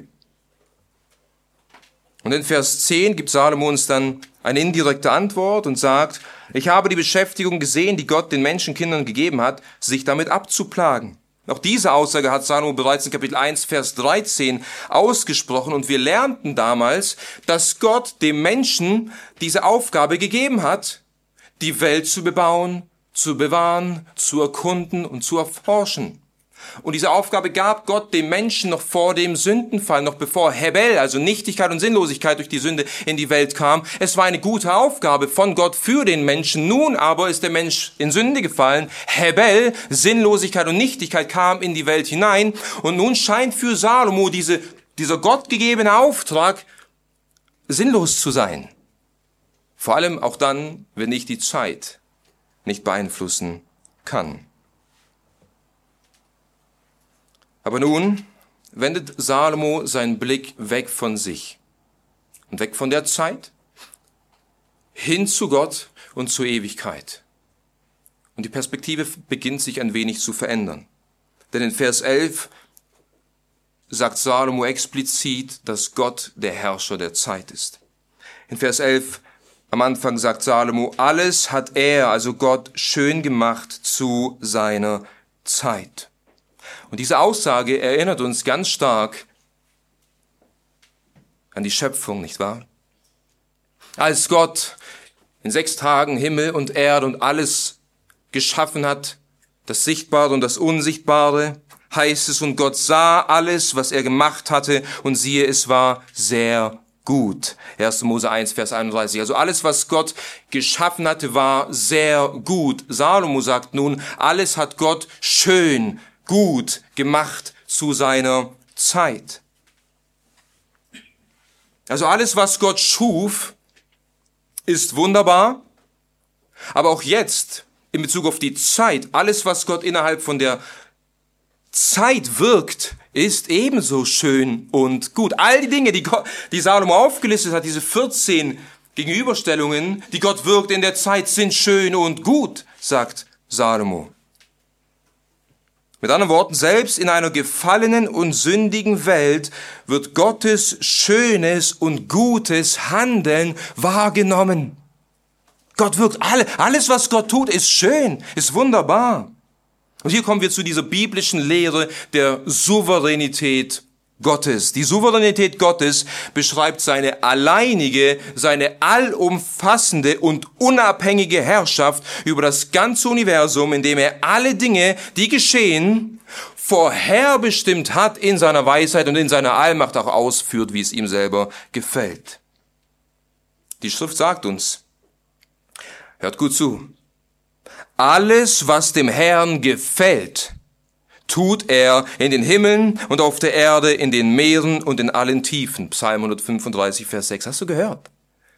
Und in Vers 10 gibt Salomo uns dann eine indirekte Antwort und sagt, ich habe die Beschäftigung gesehen, die Gott den Menschenkindern gegeben hat, sich damit abzuplagen. Auch diese Aussage hat Salomo bereits in Kapitel 1, Vers 13 ausgesprochen, und wir lernten damals, dass Gott dem Menschen diese Aufgabe gegeben hat, die Welt zu bebauen, zu bewahren, zu erkunden und zu erforschen. Und diese Aufgabe gab Gott dem Menschen noch vor dem Sündenfall, noch bevor Hebel, also Nichtigkeit und Sinnlosigkeit durch die Sünde in die Welt kam. Es war eine gute Aufgabe von Gott für den Menschen. Nun aber ist der Mensch in Sünde gefallen. Hebel, Sinnlosigkeit und Nichtigkeit kam in die Welt hinein. Und nun scheint für Salomo dieser gottgegebene Auftrag sinnlos zu sein. Vor allem auch dann, wenn ich die Zeit nicht beeinflussen kann. Aber nun wendet Salomo seinen Blick weg von sich und weg von der Zeit hin zu Gott und zur Ewigkeit. Und die Perspektive beginnt sich ein wenig zu verändern. Denn in Vers 11 sagt Salomo explizit, dass Gott der Herrscher der Zeit ist. In Vers 11 am Anfang sagt Salomo, alles hat er, also Gott, schön gemacht zu seiner Zeit. Und diese Aussage erinnert uns ganz stark an die Schöpfung, nicht wahr? Als Gott in 6 Tagen Himmel und Erde und alles geschaffen hat, das Sichtbare und das Unsichtbare, heißt es, und Gott sah alles, was er gemacht hatte, und siehe, es war sehr gut. 1. Mose 1, Vers 31. Also alles, was Gott geschaffen hatte, war sehr gut. Salomo sagt nun, alles hat Gott schön, gut gemacht zu seiner Zeit. Also alles, was Gott schuf, ist wunderbar, aber auch jetzt, in Bezug auf die Zeit, alles, was Gott innerhalb von der Zeit wirkt, ist ebenso schön und gut. All die Dinge, die Salomo aufgelistet hat, diese 14 Gegenüberstellungen, die Gott wirkt in der Zeit, sind schön und gut, sagt Salomo. Mit anderen Worten, selbst in einer gefallenen und sündigen Welt wird Gottes schönes und gutes Handeln wahrgenommen. Gott wirkt alles, was Gott tut, ist schön, ist wunderbar. Und hier kommen wir zu dieser biblischen Lehre der Souveränität Gottes. Die Souveränität Gottes beschreibt seine alleinige, seine allumfassende und unabhängige Herrschaft über das ganze Universum, indem er alle Dinge, die geschehen, vorherbestimmt hat in seiner Weisheit und in seiner Allmacht auch ausführt, wie es ihm selber gefällt. Die Schrift sagt uns, hört gut zu, alles, was dem Herrn gefällt, tut er in den Himmeln und auf der Erde, in den Meeren und in allen Tiefen. Psalm 135, Vers 6. Hast du gehört?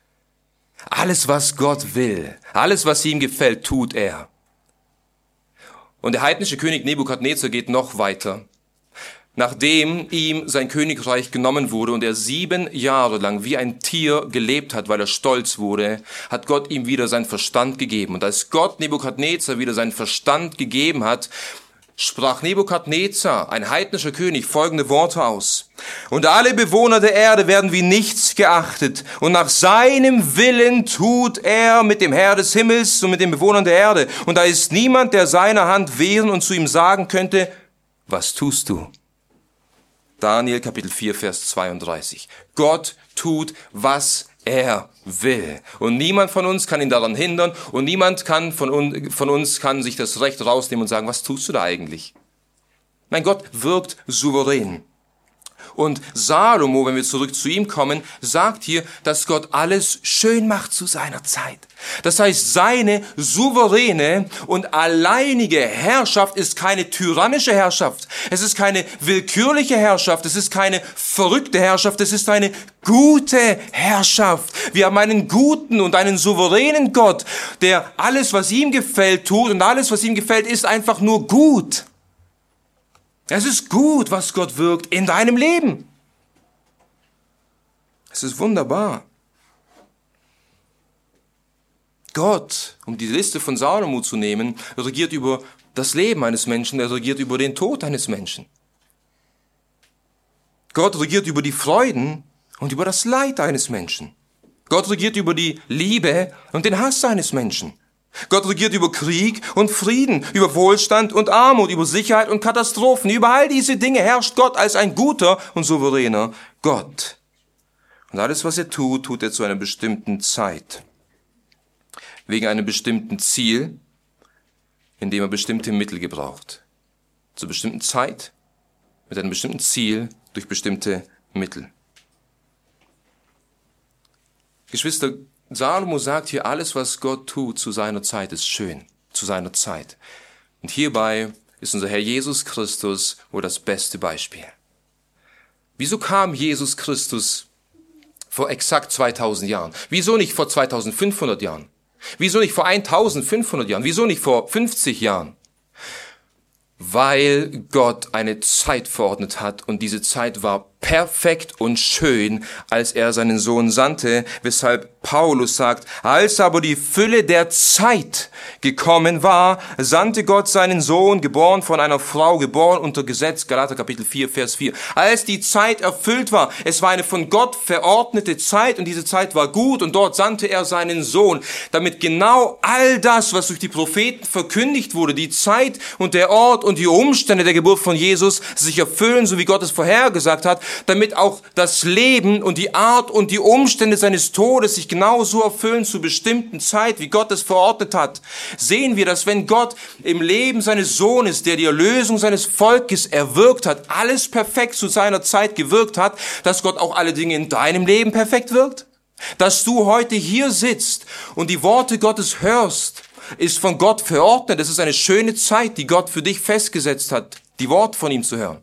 Alles, was Gott will, alles, was ihm gefällt, tut er. Und der heidnische König Nebukadnezar geht noch weiter. Nachdem ihm sein Königreich genommen wurde und er 7 Jahre lang wie ein Tier gelebt hat, weil er stolz wurde, hat Gott ihm wieder seinen Verstand gegeben. Und als Gott Nebukadnezar wieder seinen Verstand gegeben hat, sprach Nebukadnezar, ein heidnischer König, folgende Worte aus. Und alle Bewohner der Erde werden wie nichts geachtet. Und nach seinem Willen tut er mit dem Herr des Himmels und mit den Bewohnern der Erde. Und da ist niemand, der seiner Hand wehren und zu ihm sagen könnte, was tust du? Daniel Kapitel 4, Vers 32. Gott tut, was er will. Und niemand von uns kann ihn daran hindern und niemand von uns kann sich das Recht rausnehmen und sagen, was tust du da eigentlich? Nein, Gott wirkt souverän. Und Salomo, wenn wir zurück zu ihm kommen, sagt hier, dass Gott alles schön macht zu seiner Zeit. Das heißt, seine souveräne und alleinige Herrschaft ist keine tyrannische Herrschaft. Es ist keine willkürliche Herrschaft. Es ist keine verrückte Herrschaft. Es ist eine gute Herrschaft. Wir haben einen guten und einen souveränen Gott, der alles, was ihm gefällt, tut. Und alles, was ihm gefällt, ist einfach nur gut. Es ist gut, was Gott wirkt in deinem Leben. Es ist wunderbar. Gott, um die Liste von Salomo zu nehmen, regiert über das Leben eines Menschen, er regiert über den Tod eines Menschen. Gott regiert über die Freuden und über das Leid eines Menschen. Gott regiert über die Liebe und den Hass eines Menschen. Gott regiert über Krieg und Frieden, über Wohlstand und Armut, über Sicherheit und Katastrophen. Über all diese Dinge herrscht Gott als ein guter und souveräner Gott. Und alles, was er tut, tut er zu einer bestimmten Zeit. Wegen einem bestimmten Ziel, in dem er bestimmte Mittel gebraucht. Zur bestimmten Zeit, mit einem bestimmten Ziel, durch bestimmte Mittel. Geschwister, Salomo sagt hier, alles, was Gott tut zu seiner Zeit, ist schön, zu seiner Zeit. Und hierbei ist unser Herr Jesus Christus wohl das beste Beispiel. Wieso kam Jesus Christus vor exakt 2000 Jahren? Wieso nicht vor 2500 Jahren? Wieso nicht vor 1500 Jahren? Wieso nicht vor 50 Jahren? Weil Gott eine Zeit verordnet hat und diese Zeit war perfekt und schön, als er seinen Sohn sandte, weshalb Paulus sagt, als aber die Fülle der Zeit gekommen war, sandte Gott seinen Sohn, geboren von einer Frau, geboren unter Gesetz, Galater Kapitel 4, Vers 4. Als die Zeit erfüllt war, es war eine von Gott verordnete Zeit und diese Zeit war gut und dort sandte er seinen Sohn, damit genau all das, was durch die Propheten verkündigt wurde, die Zeit und der Ort und die Umstände der Geburt von Jesus sich erfüllen, so wie Gott es vorhergesagt hat, damit auch das Leben und die Art und die Umstände seines Todes sich genauso erfüllen zur bestimmten Zeit, wie Gott es verordnet hat. Sehen wir, dass wenn Gott im Leben seines Sohnes, der die Erlösung seines Volkes erwirkt hat, alles perfekt zu seiner Zeit gewirkt hat, dass Gott auch alle Dinge in deinem Leben perfekt wirkt? Dass du heute hier sitzt und die Worte Gottes hörst, ist von Gott verordnet. Es ist eine schöne Zeit, die Gott für dich festgesetzt hat, die Worte von ihm zu hören.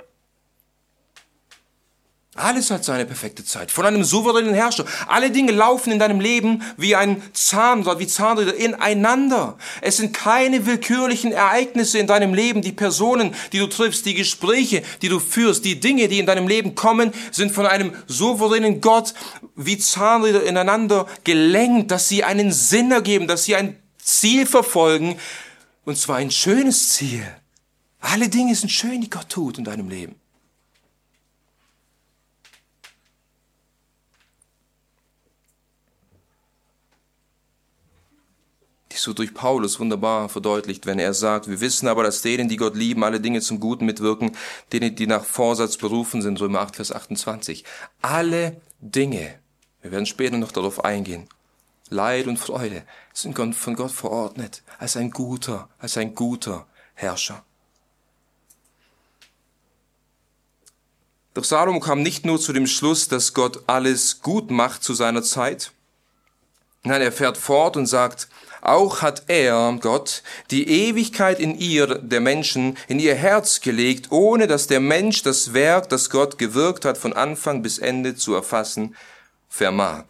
Alles hat seine perfekte Zeit, von einem souveränen Herrscher. Alle Dinge laufen in deinem Leben wie Zahnräder ineinander. Es sind keine willkürlichen Ereignisse in deinem Leben. Die Personen, die du triffst, die Gespräche, die du führst, die Dinge, die in deinem Leben kommen, sind von einem souveränen Gott wie Zahnräder ineinander gelenkt, dass sie einen Sinn ergeben, dass sie ein Ziel verfolgen, und zwar ein schönes Ziel. Alle Dinge sind schön, die Gott tut in deinem Leben. So durch Paulus wunderbar verdeutlicht, wenn er sagt, wir wissen aber, dass denen, die Gott lieben, alle Dinge zum Guten mitwirken, denen, die nach Vorsatz berufen sind, Römer 8, Vers 28. Alle Dinge, wir werden später noch darauf eingehen, Leid und Freude, sind von Gott verordnet, als ein guter Herrscher. Doch Salomo kam nicht nur zu dem Schluss, dass Gott alles gut macht zu seiner Zeit. Nein, er fährt fort und sagt, auch hat er, Gott, die Ewigkeit in der Menschen, in ihr Herz gelegt, ohne dass der Mensch das Werk, das Gott gewirkt hat, von Anfang bis Ende zu erfassen vermag.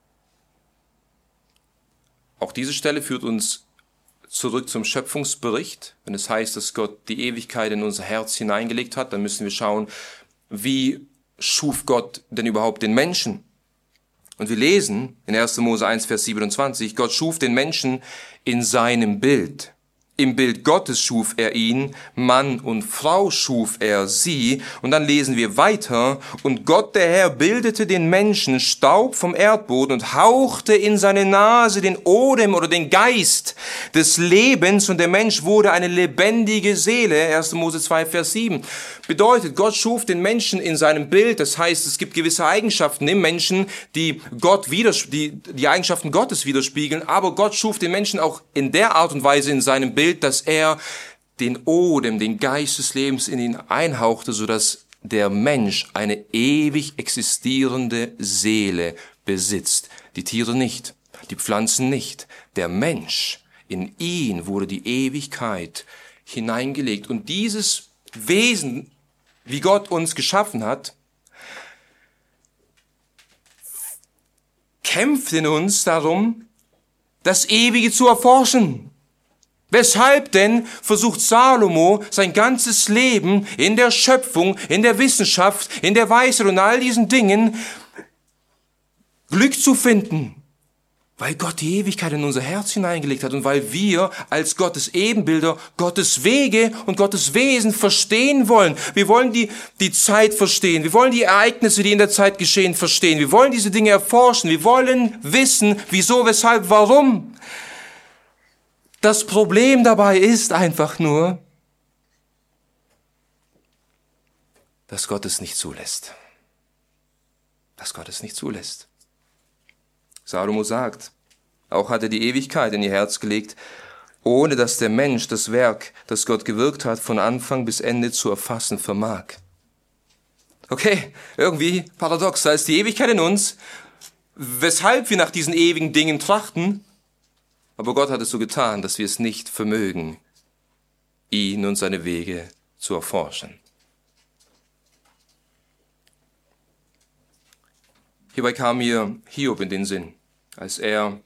Auch diese Stelle führt uns zurück zum Schöpfungsbericht. Wenn es heißt, dass Gott die Ewigkeit in unser Herz hineingelegt hat, dann müssen wir schauen, wie schuf Gott denn überhaupt den Menschen? Und wir lesen in 1. Mose 1, Vers 27, Gott schuf den Menschen in seinem Bild. Im Bild Gottes schuf er ihn, Mann und Frau schuf er sie. Und dann lesen wir weiter, und Gott der Herr bildete den Menschen Staub vom Erdboden und hauchte in seine Nase den Odem oder den Geist des Lebens, und der Mensch wurde eine lebendige Seele. 1. Mose 2, Vers 7. Bedeutet, Gott schuf den Menschen in seinem Bild. Das heißt, es gibt gewisse Eigenschaften im Menschen, die die Eigenschaften Gottes widerspiegeln. Aber Gott schuf den Menschen auch in der Art und Weise in seinem Bild, dass er den Odem, den Geist des Lebens in ihn einhauchte, sodass der Mensch eine ewig existierende Seele besitzt. Die Tiere nicht, die Pflanzen nicht. Der Mensch, in ihn wurde die Ewigkeit hineingelegt. Und dieses Wesen, wie Gott uns geschaffen hat, kämpft in uns darum, das Ewige zu erforschen. Weshalb denn versucht Salomo sein ganzes Leben in der Schöpfung, in der Wissenschaft, in der Weisheit und all diesen Dingen Glück zu finden? Weil Gott die Ewigkeit in unser Herz hineingelegt hat und weil wir als Gottes Ebenbilder Gottes Wege und Gottes Wesen verstehen wollen. Wir wollen die Zeit verstehen. Wir wollen die Ereignisse, die in der Zeit geschehen, verstehen. Wir wollen diese Dinge erforschen. Wir wollen wissen, wieso, weshalb, warum. Das Problem dabei ist einfach nur, dass Gott es nicht zulässt. Dass Gott es nicht zulässt. Salomo sagt, auch hat er die Ewigkeit in ihr Herz gelegt, ohne dass der Mensch das Werk, das Gott gewirkt hat, von Anfang bis Ende zu erfassen vermag. Okay, irgendwie paradox, da ist die Ewigkeit in uns, weshalb wir nach diesen ewigen Dingen trachten, aber Gott hat es so getan, dass wir es nicht vermögen, ihn und seine Wege zu erforschen. Hierbei kam mir Hiob in den Sinn, als er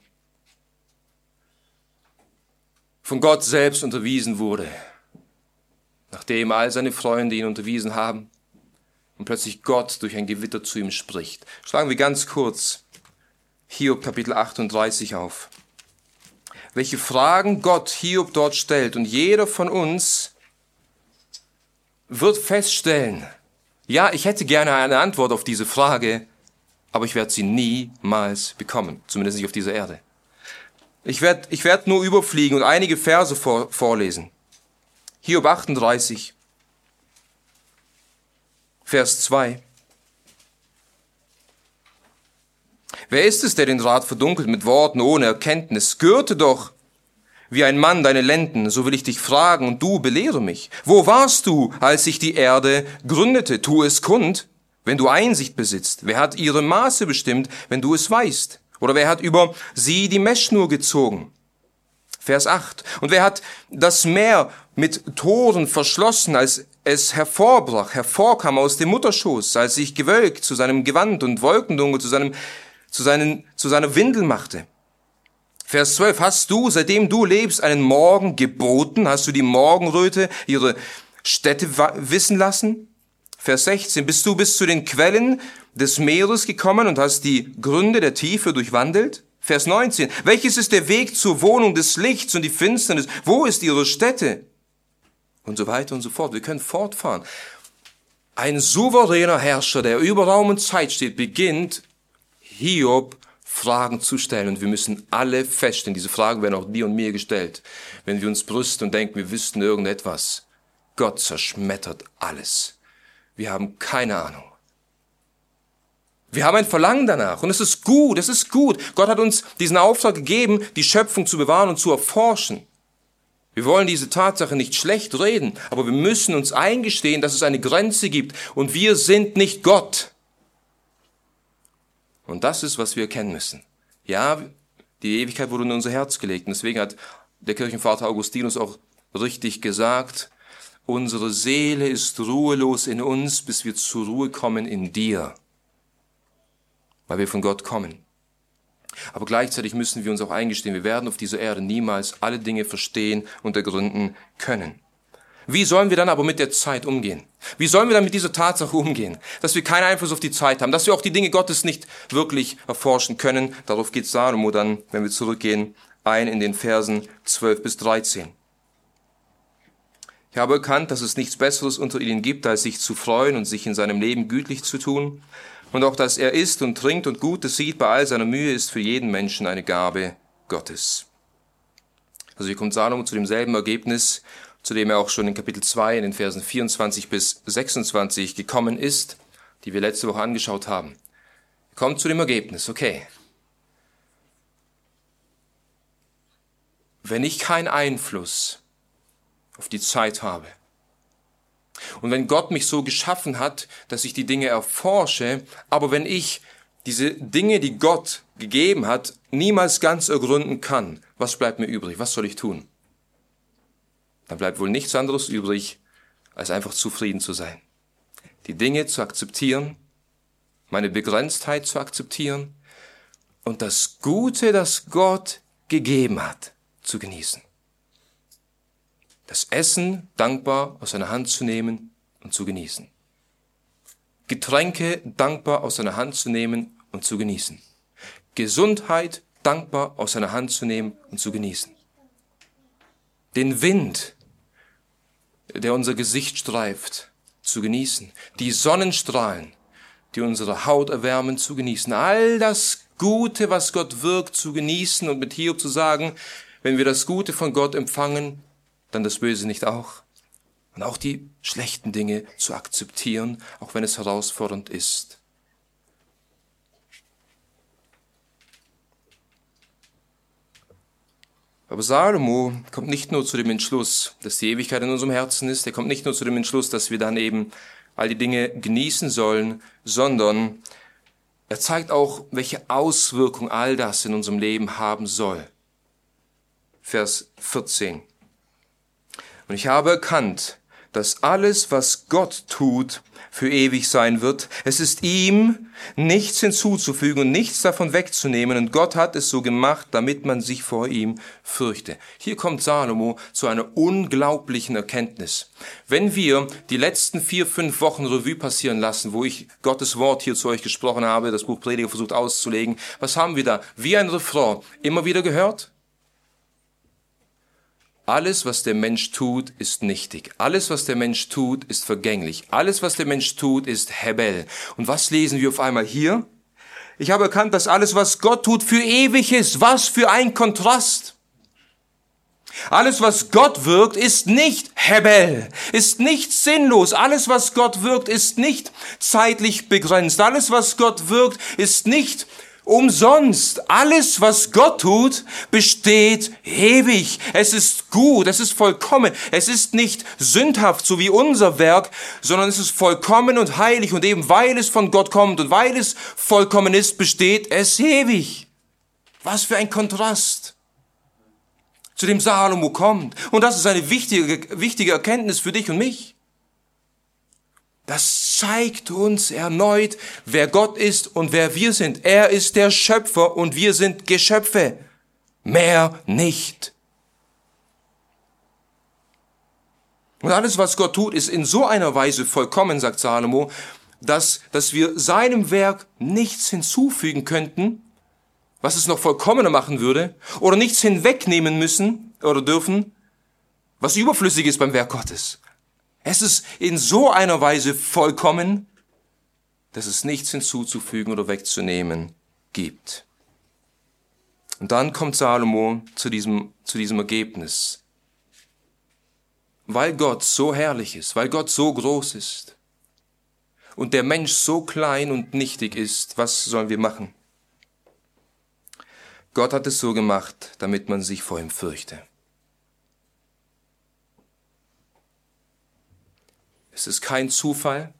von Gott selbst unterwiesen wurde, nachdem all seine Freunde ihn unterwiesen haben. und plötzlich Gott durch ein Gewitter zu ihm spricht. Schlagen wir ganz kurz Hiob Kapitel 38 auf. Welche Fragen Gott Hiob dort stellt, und jeder von uns wird feststellen, ja, ich hätte gerne eine Antwort auf diese Frage, aber ich werde sie niemals bekommen, zumindest nicht auf dieser Erde. Ich werd nur überfliegen und einige Verse vorlesen. Hiob 38, Vers 2. Wer ist es, der den Rat verdunkelt mit Worten ohne Erkenntnis? Gürte doch wie ein Mann deine Lenden, so will ich dich fragen und du belehre mich. Wo warst du, als sich die Erde gründete? Tu es kund, wenn du Einsicht besitzt. Wer hat ihre Maße bestimmt, wenn du es weißt? Oder wer hat über sie die Messschnur gezogen? Vers 8. Und wer hat das Meer mit Toren verschlossen, als es hervorkam aus dem Mutterschoß, als sich Gewölk zu seinem Gewand und Wolkendunkel zu seiner Windel machte? Vers 12. Hast du, seitdem du lebst, einen Morgen geboten? Hast du die Morgenröte ihre Stätte wissen lassen? Vers 16. Bist du bis zu den Quellen des Meeres gekommen und hast die Gründe der Tiefe durchwandelt? Vers 19. Welches ist der Weg zur Wohnung des Lichts und die Finsternis? Wo ist ihre Stätte? Und so weiter und so fort. Wir können fortfahren. Ein souveräner Herrscher, der über Raum und Zeit steht, beginnt Hiob Fragen zu stellen. Und wir müssen alle feststellen, diese Fragen werden auch dir und mir gestellt. Wenn wir uns brüsten und denken, wir wüssten irgendetwas. Gott zerschmettert alles. Wir haben keine Ahnung. Wir haben ein Verlangen danach und es ist gut, es ist gut. Gott hat uns diesen Auftrag gegeben, die Schöpfung zu bewahren und zu erforschen. Wir wollen diese Tatsache nicht schlecht reden, aber wir müssen uns eingestehen, dass es eine Grenze gibt und wir sind nicht Gott. Und das ist, was wir erkennen müssen. Ja, die Ewigkeit wurde in unser Herz gelegt und deswegen hat der Kirchenvater Augustinus auch richtig gesagt, unsere Seele ist ruhelos in uns, bis wir zur Ruhe kommen in dir, weil wir von Gott kommen. Aber gleichzeitig müssen wir uns auch eingestehen, wir werden auf dieser Erde niemals alle Dinge verstehen und ergründen können. Wie sollen wir dann aber mit der Zeit umgehen? Wie sollen wir dann mit dieser Tatsache umgehen, dass wir keinen Einfluss auf die Zeit haben, dass wir auch die Dinge Gottes nicht wirklich erforschen können? Darauf geht Salomo dann, wenn wir zurückgehen, ein in den Versen 12 bis 13. Ich habe erkannt, dass es nichts Besseres unter ihnen gibt, als sich zu freuen und sich in seinem Leben gütlich zu tun. Und auch, dass er isst und trinkt und Gutes sieht bei all seiner Mühe, ist für jeden Menschen eine Gabe Gottes. Also hier kommt Salomo zu demselben Ergebnis, zu dem er auch schon in Kapitel 2 in den Versen 24 bis 26 gekommen ist, die wir letzte Woche angeschaut haben. Er kommt zu dem Ergebnis, okay, wenn ich keinen Einfluss auf die Zeit habe, und wenn Gott mich so geschaffen hat, dass ich die Dinge erforsche, aber wenn ich diese Dinge, die Gott gegeben hat, niemals ganz ergründen kann, was bleibt mir übrig? Was soll ich tun? Dann bleibt wohl nichts anderes übrig, als einfach zufrieden zu sein. Die Dinge zu akzeptieren, meine Begrenztheit zu akzeptieren und das Gute, das Gott gegeben hat, zu genießen. Das Essen dankbar aus seiner Hand zu nehmen und zu genießen. Getränke dankbar aus seiner Hand zu nehmen und zu genießen. Gesundheit dankbar aus seiner Hand zu nehmen und zu genießen. Den Wind, der unser Gesicht streift, zu genießen. Die Sonnenstrahlen, die unsere Haut erwärmen, zu genießen. All das Gute, was Gott wirkt, zu genießen und mit Hiob zu sagen, wenn wir das Gute von Gott empfangen, dann das Böse nicht auch. Und auch die schlechten Dinge zu akzeptieren, auch wenn es herausfordernd ist. Aber Salomo kommt nicht nur zu dem Entschluss, dass die Ewigkeit in unserem Herzen ist, er kommt nicht nur zu dem Entschluss, dass wir dann eben all die Dinge genießen sollen, sondern er zeigt auch, welche Auswirkung all das in unserem Leben haben soll. Vers 14. Und ich habe erkannt, dass alles, was Gott tut, für ewig sein wird. Es ist ihm nichts hinzuzufügen und nichts davon wegzunehmen. Und Gott hat es so gemacht, damit man sich vor ihm fürchte. Hier kommt Salomo zu einer unglaublichen Erkenntnis. Wenn wir die letzten 4-5 Wochen Revue passieren lassen, wo ich Gottes Wort hier zu euch gesprochen habe, das Buch Prediger versucht auszulegen, was haben wir da? Wie ein Refrain immer wieder gehört? Alles, was der Mensch tut, ist nichtig. Alles, was der Mensch tut, ist vergänglich. Alles, was der Mensch tut, ist Hebel. Und was lesen wir auf einmal hier? Ich habe erkannt, dass alles, was Gott tut, für ewig ist. Was für ein Kontrast! Alles, was Gott wirkt, ist nicht Hebel, ist nicht sinnlos. Alles, was Gott wirkt, ist nicht zeitlich begrenzt. Alles, was Gott wirkt, ist nicht umsonst. Alles, was Gott tut, besteht ewig. Es ist gut, es ist vollkommen. Es ist nicht sündhaft, so wie unser Werk, sondern es ist vollkommen und heilig. Und eben weil es von Gott kommt und weil es vollkommen ist, besteht es ewig. Was für ein Kontrast, zu dem Salomo kommt. Und das ist eine wichtige Erkenntnis für dich und mich. Das zeigt uns erneut, wer Gott ist und wer wir sind. Er ist der Schöpfer und wir sind Geschöpfe. Mehr nicht. Und alles, was Gott tut, ist in so einer Weise vollkommen, sagt Salomo, dass wir seinem Werk nichts hinzufügen könnten, was es noch vollkommener machen würde, oder nichts hinwegnehmen müssen oder dürfen, was überflüssig ist beim Werk Gottes. Es ist in so einer Weise vollkommen, dass es nichts hinzuzufügen oder wegzunehmen gibt. Und dann kommt Salomo zu diesem Ergebnis. Weil Gott so herrlich ist, weil Gott so groß ist und der Mensch so klein und nichtig ist, was sollen wir machen? Gott hat es so gemacht, damit man sich vor ihm fürchte. Es ist kein Zufall,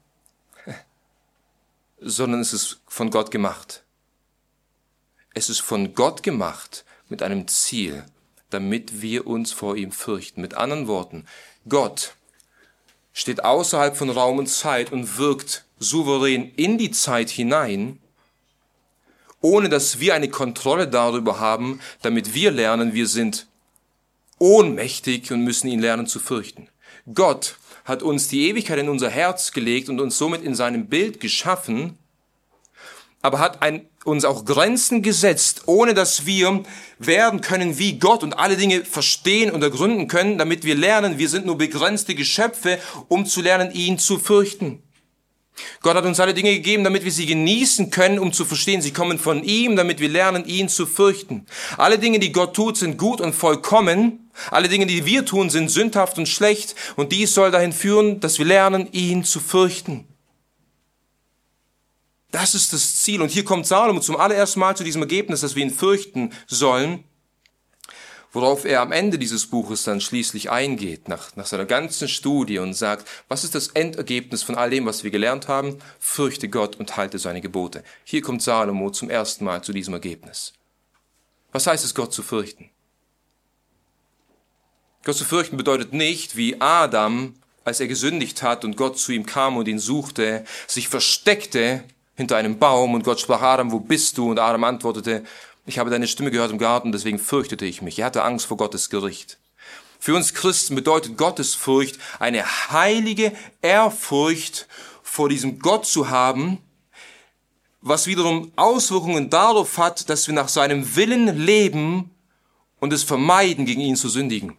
sondern es ist von Gott gemacht. Es ist von Gott gemacht mit einem Ziel, damit wir uns vor ihm fürchten. Mit anderen Worten, Gott steht außerhalb von Raum und Zeit und wirkt souverän in die Zeit hinein, ohne dass wir eine Kontrolle darüber haben, damit wir lernen, wir sind ohnmächtig und müssen ihn lernen zu fürchten. Gott hat uns die Ewigkeit in unser Herz gelegt und uns somit in seinem Bild geschaffen, aber hat uns auch Grenzen gesetzt, ohne dass wir werden können wie Gott und alle Dinge verstehen und ergründen können, damit wir lernen, wir sind nur begrenzte Geschöpfe, um zu lernen, ihn zu fürchten. Gott hat uns alle Dinge gegeben, damit wir sie genießen können, um zu verstehen, sie kommen von ihm, damit wir lernen, ihn zu fürchten. Alle Dinge, die Gott tut, sind gut und vollkommen. Alle Dinge, die wir tun, sind sündhaft und schlecht. Und dies soll dahin führen, dass wir lernen, ihn zu fürchten. Das ist das Ziel. Und hier kommt Salomo zum allerersten Mal zu diesem Ergebnis, dass wir ihn fürchten sollen, worauf er am Ende dieses Buches dann schließlich eingeht, nach seiner ganzen Studie und sagt, was ist das Endergebnis von all dem, was wir gelernt haben? Fürchte Gott und halte seine Gebote. Hier kommt Salomo zum ersten Mal zu diesem Ergebnis. Was heißt es, Gott zu fürchten? Gott zu fürchten bedeutet nicht, wie Adam, als er gesündigt hat und Gott zu ihm kam und ihn suchte, sich versteckte hinter einem Baum und Gott sprach, Adam, wo bist du? Und Adam antwortete, ich habe deine Stimme gehört im Garten, deswegen fürchtete ich mich. Er hatte Angst vor Gottes Gericht. Für uns Christen bedeutet Gottesfurcht eine heilige Ehrfurcht vor diesem Gott zu haben, was wiederum Auswirkungen darauf hat, dass wir nach seinem Willen leben und es vermeiden, gegen ihn zu sündigen.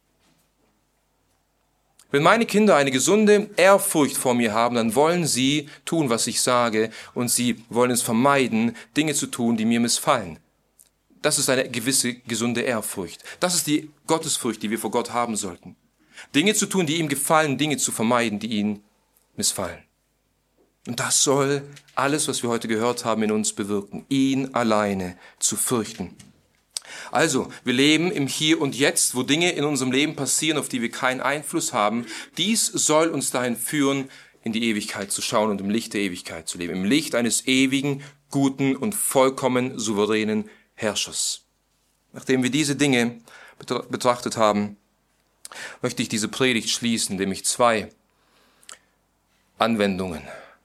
Wenn meine Kinder eine gesunde Ehrfurcht vor mir haben, dann wollen sie tun, was ich sage, und sie wollen es vermeiden, Dinge zu tun, die mir missfallen. Das ist eine gewisse gesunde Ehrfurcht. Das ist die Gottesfurcht, die wir vor Gott haben sollten. Dinge zu tun, die ihm gefallen, Dinge zu vermeiden, die ihm missfallen. Und das soll alles, was wir heute gehört haben, in uns bewirken, ihn alleine zu fürchten. Also, wir leben im Hier und Jetzt, wo Dinge in unserem Leben passieren, auf die wir keinen Einfluss haben. Dies soll uns dahin führen, in die Ewigkeit zu schauen und im Licht der Ewigkeit zu leben. Im Licht eines ewigen, guten und vollkommen souveränen Herrschers. Nachdem wir diese Dinge betrachtet haben, möchte ich diese Predigt schließen, indem ich 2 Anwendungen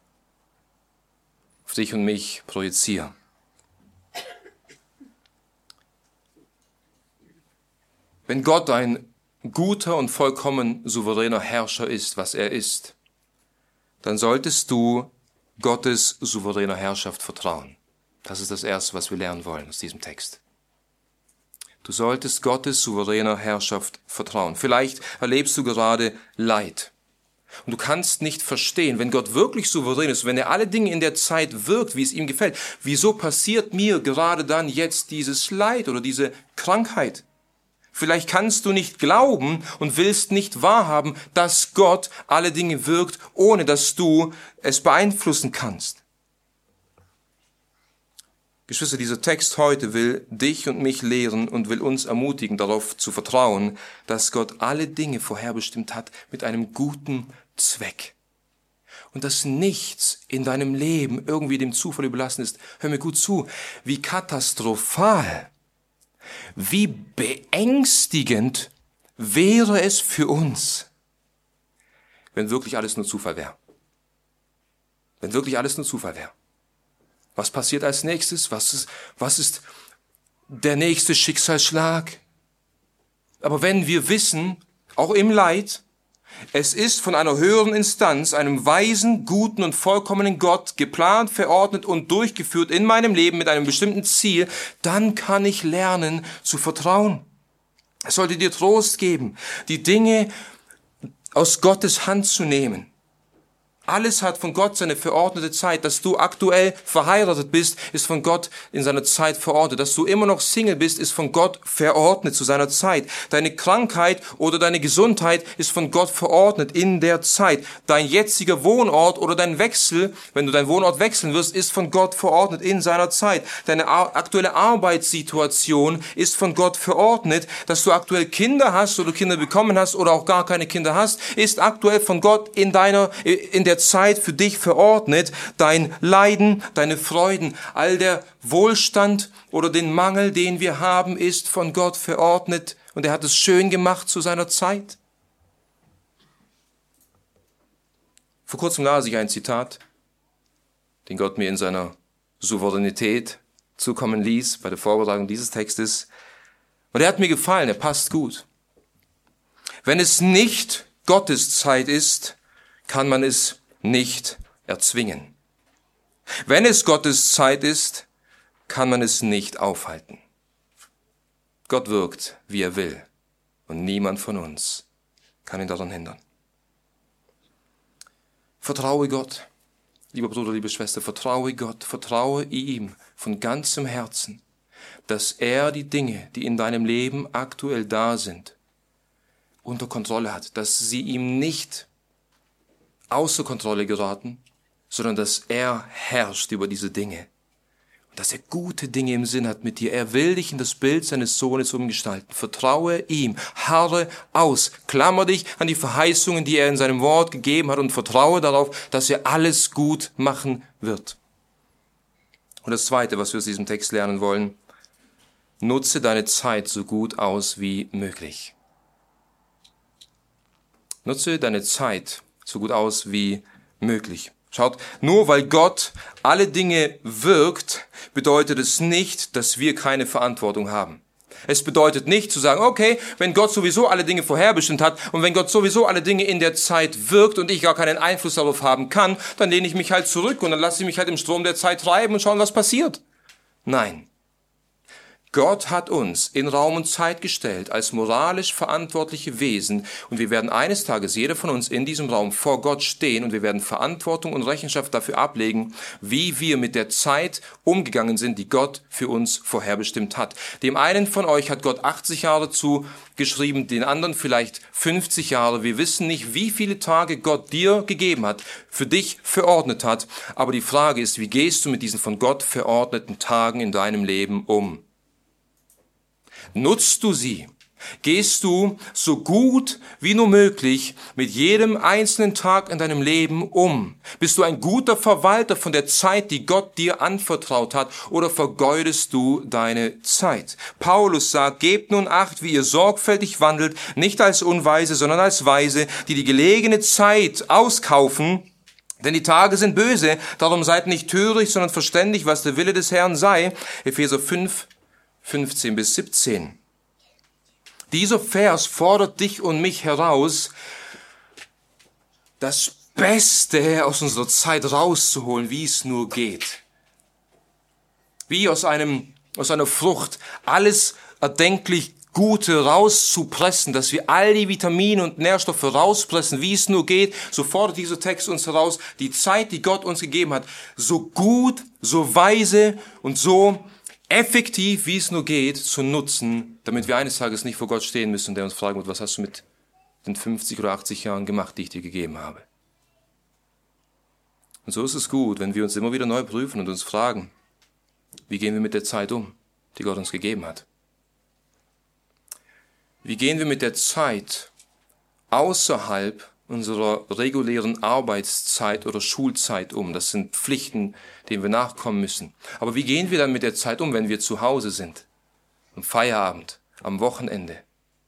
auf dich und mich projiziere. Wenn Gott ein guter und vollkommen souveräner Herrscher ist, was er ist, dann solltest du Gottes souveräner Herrschaft vertrauen. Das ist das Erste, was wir lernen wollen aus diesem Text. Du solltest Gottes souveräner Herrschaft vertrauen. Vielleicht erlebst du gerade Leid. Und du kannst nicht verstehen, wenn Gott wirklich souverän ist, wenn er alle Dinge in der Zeit wirkt, wie es ihm gefällt, wieso passiert mir gerade dann jetzt dieses Leid oder diese Krankheit? Vielleicht kannst du nicht glauben und willst nicht wahrhaben, dass Gott alle Dinge wirkt, ohne dass du es beeinflussen kannst. Geschwister, dieser Text heute will dich und mich lehren und will uns ermutigen, darauf zu vertrauen, dass Gott alle Dinge vorherbestimmt hat mit einem guten Zweck. Und dass nichts in deinem Leben irgendwie dem Zufall überlassen ist. Hör mir gut zu, wie katastrophal, wie beängstigend wäre es für uns, wenn wirklich alles nur Zufall wäre. Wenn wirklich alles nur Zufall wäre. Was passiert als nächstes? Was ist der nächste Schicksalsschlag? Aber wenn wir wissen, auch im Leid, es ist von einer höheren Instanz, einem weisen, guten und vollkommenen Gott geplant, verordnet und durchgeführt in meinem Leben mit einem bestimmten Ziel, dann kann ich lernen zu vertrauen. Es sollte dir Trost geben, die Dinge aus Gottes Hand zu nehmen. Alles hat von Gott seine verordnete Zeit. Dass du aktuell verheiratet bist, ist von Gott in seiner Zeit verordnet. Dass du immer noch Single bist, ist von Gott verordnet zu seiner Zeit. Deine Krankheit oder deine Gesundheit ist von Gott verordnet in der Zeit. Dein jetziger Wohnort oder dein Wechsel, wenn du deinen Wohnort wechseln wirst, ist von Gott verordnet in seiner Zeit. Deine aktuelle Arbeitssituation ist von Gott verordnet. Dass du aktuell Kinder hast oder Kinder bekommen hast oder auch gar keine Kinder hast, ist aktuell von Gott in der Zeit für dich verordnet. Dein Leiden, deine Freuden, all der Wohlstand oder den Mangel, den wir haben, ist von Gott verordnet und er hat es schön gemacht zu seiner Zeit. Vor kurzem las ich ein Zitat, den Gott mir in seiner Souveränität zukommen ließ bei der Vorbereitung dieses Textes. Und er hat mir gefallen, er passt gut. Wenn es nicht Gottes Zeit ist, kann man es nicht erzwingen. Wenn es Gottes Zeit ist, kann man es nicht aufhalten. Gott wirkt, wie er will, und niemand von uns kann ihn daran hindern. Vertraue Gott, lieber Bruder, liebe Schwester, vertraue Gott, vertraue ihm von ganzem Herzen, dass er die Dinge, die in deinem Leben aktuell da sind, unter Kontrolle hat, dass sie ihm nicht außer Kontrolle geraten, sondern dass er herrscht über diese Dinge und dass er gute Dinge im Sinn hat mit dir. Er will dich in das Bild seines Sohnes umgestalten. Vertraue ihm, harre aus, klammer dich an die Verheißungen, die er in seinem Wort gegeben hat und vertraue darauf, dass er alles gut machen wird. Und das Zweite, was wir aus diesem Text lernen wollen, nutze deine Zeit so gut aus wie möglich. Nutze deine Zeit so gut aus wie möglich. Schaut, nur weil Gott alle Dinge wirkt, bedeutet es nicht, dass wir keine Verantwortung haben. Es bedeutet nicht zu sagen, okay, wenn Gott sowieso alle Dinge vorherbestimmt hat und wenn Gott sowieso alle Dinge in der Zeit wirkt und ich gar keinen Einfluss darauf haben kann, dann lehne ich mich halt zurück und dann lasse ich mich halt im Strom der Zeit treiben und schauen, was passiert. Nein. Gott hat uns in Raum und Zeit gestellt als moralisch verantwortliche Wesen und wir werden eines Tages, jeder von uns in diesem Raum, vor Gott stehen und wir werden Verantwortung und Rechenschaft dafür ablegen, wie wir mit der Zeit umgegangen sind, die Gott für uns vorherbestimmt hat. Dem einen von euch hat Gott 80 Jahre zugeschrieben, den anderen vielleicht 50 Jahre. Wir wissen nicht, wie viele Tage Gott dir gegeben hat, für dich verordnet hat, aber die Frage ist, wie gehst du mit diesen von Gott verordneten Tagen in deinem Leben um? Nutzt du sie Gehst du so gut wie nur möglich mit jedem einzelnen Tag in deinem Leben um? Bist du ein guter Verwalter von der Zeit, die Gott dir anvertraut hat, oder vergeudest du deine Zeit? Paulus sagt, gebt nun Acht, wie ihr sorgfältig wandelt, nicht als Unweise, sondern als Weise, die die gelegene Zeit auskaufen, denn die Tage sind böse, darum seid nicht töricht, sondern verständig, was der Wille des Herrn sei. Epheser 5, 15 bis 17. Dieser Vers fordert dich und mich heraus, das Beste aus unserer Zeit rauszuholen, wie es nur geht. Wie aus einer Frucht alles erdenklich Gute rauszupressen, dass wir all die Vitamine und Nährstoffe rauspressen, wie es nur geht, so fordert dieser Text uns heraus, die Zeit, die Gott uns gegeben hat, so gut, so weise und so effektiv, wie es nur geht, zu nutzen, damit wir eines Tages nicht vor Gott stehen müssen, der uns fragen wird, was hast du mit den 50 oder 80 Jahren gemacht, die ich dir gegeben habe. Und so ist es gut, wenn wir uns immer wieder neu prüfen und uns fragen, wie gehen wir mit der Zeit um, die Gott uns gegeben hat? Wie gehen wir mit der Zeit außerhalb unserer regulären Arbeitszeit oder Schulzeit um? Das sind Pflichten, denen wir nachkommen müssen. Aber wie gehen wir dann mit der Zeit um, wenn wir zu Hause sind? Am Feierabend, am Wochenende?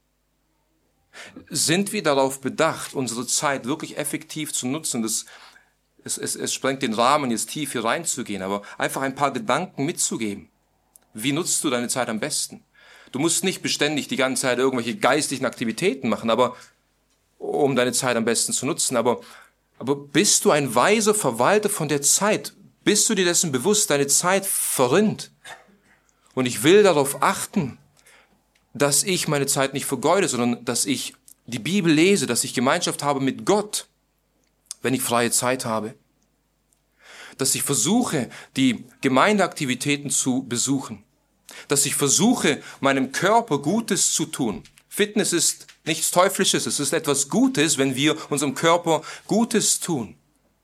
Sind wir darauf bedacht, unsere Zeit wirklich effektiv zu nutzen? Es sprengt den Rahmen, jetzt tief hier reinzugehen, aber einfach ein paar Gedanken mitzugeben. Wie nutzt du deine Zeit am besten? Du musst nicht beständig die ganze Zeit irgendwelche geistlichen Aktivitäten machen, aber um deine Zeit am besten zu nutzen. Aber bist du ein weiser Verwalter von der Zeit? Bist du dir dessen bewusst, deine Zeit verrinnt? Und ich will darauf achten, dass ich meine Zeit nicht vergeude, sondern dass ich die Bibel lese, dass ich Gemeinschaft habe mit Gott, wenn ich freie Zeit habe. Dass ich versuche, die Gemeindeaktivitäten zu besuchen. Dass ich versuche, meinem Körper Gutes zu tun. Fitness ist nichts Teuflisches, es ist etwas Gutes, wenn wir unserem Körper Gutes tun.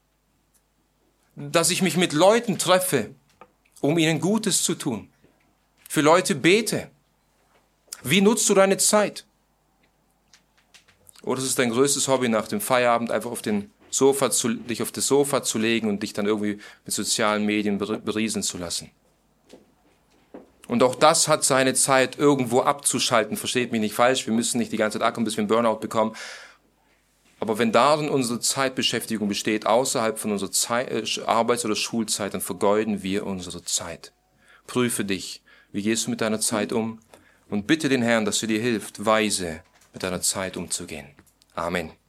Dass ich mich mit Leuten treffe, um ihnen Gutes zu tun. Für Leute bete. Wie nutzt du deine Zeit? Oder ist es dein größtes Hobby, nach dem Feierabend einfach dich auf das Sofa zu legen und dich dann irgendwie mit sozialen Medien berieseln zu lassen? Und auch das hat seine Zeit, irgendwo abzuschalten. Versteht mich nicht falsch, wir müssen nicht die ganze Zeit ackern, bis wir einen Burnout bekommen. Aber wenn darin unsere Zeitbeschäftigung besteht, außerhalb von unserer Arbeits- oder Schulzeit, dann vergeuden wir unsere Zeit. Prüfe dich, wie gehst du mit deiner Zeit um? Und bitte den Herrn, dass er dir hilft, weise mit deiner Zeit umzugehen. Amen.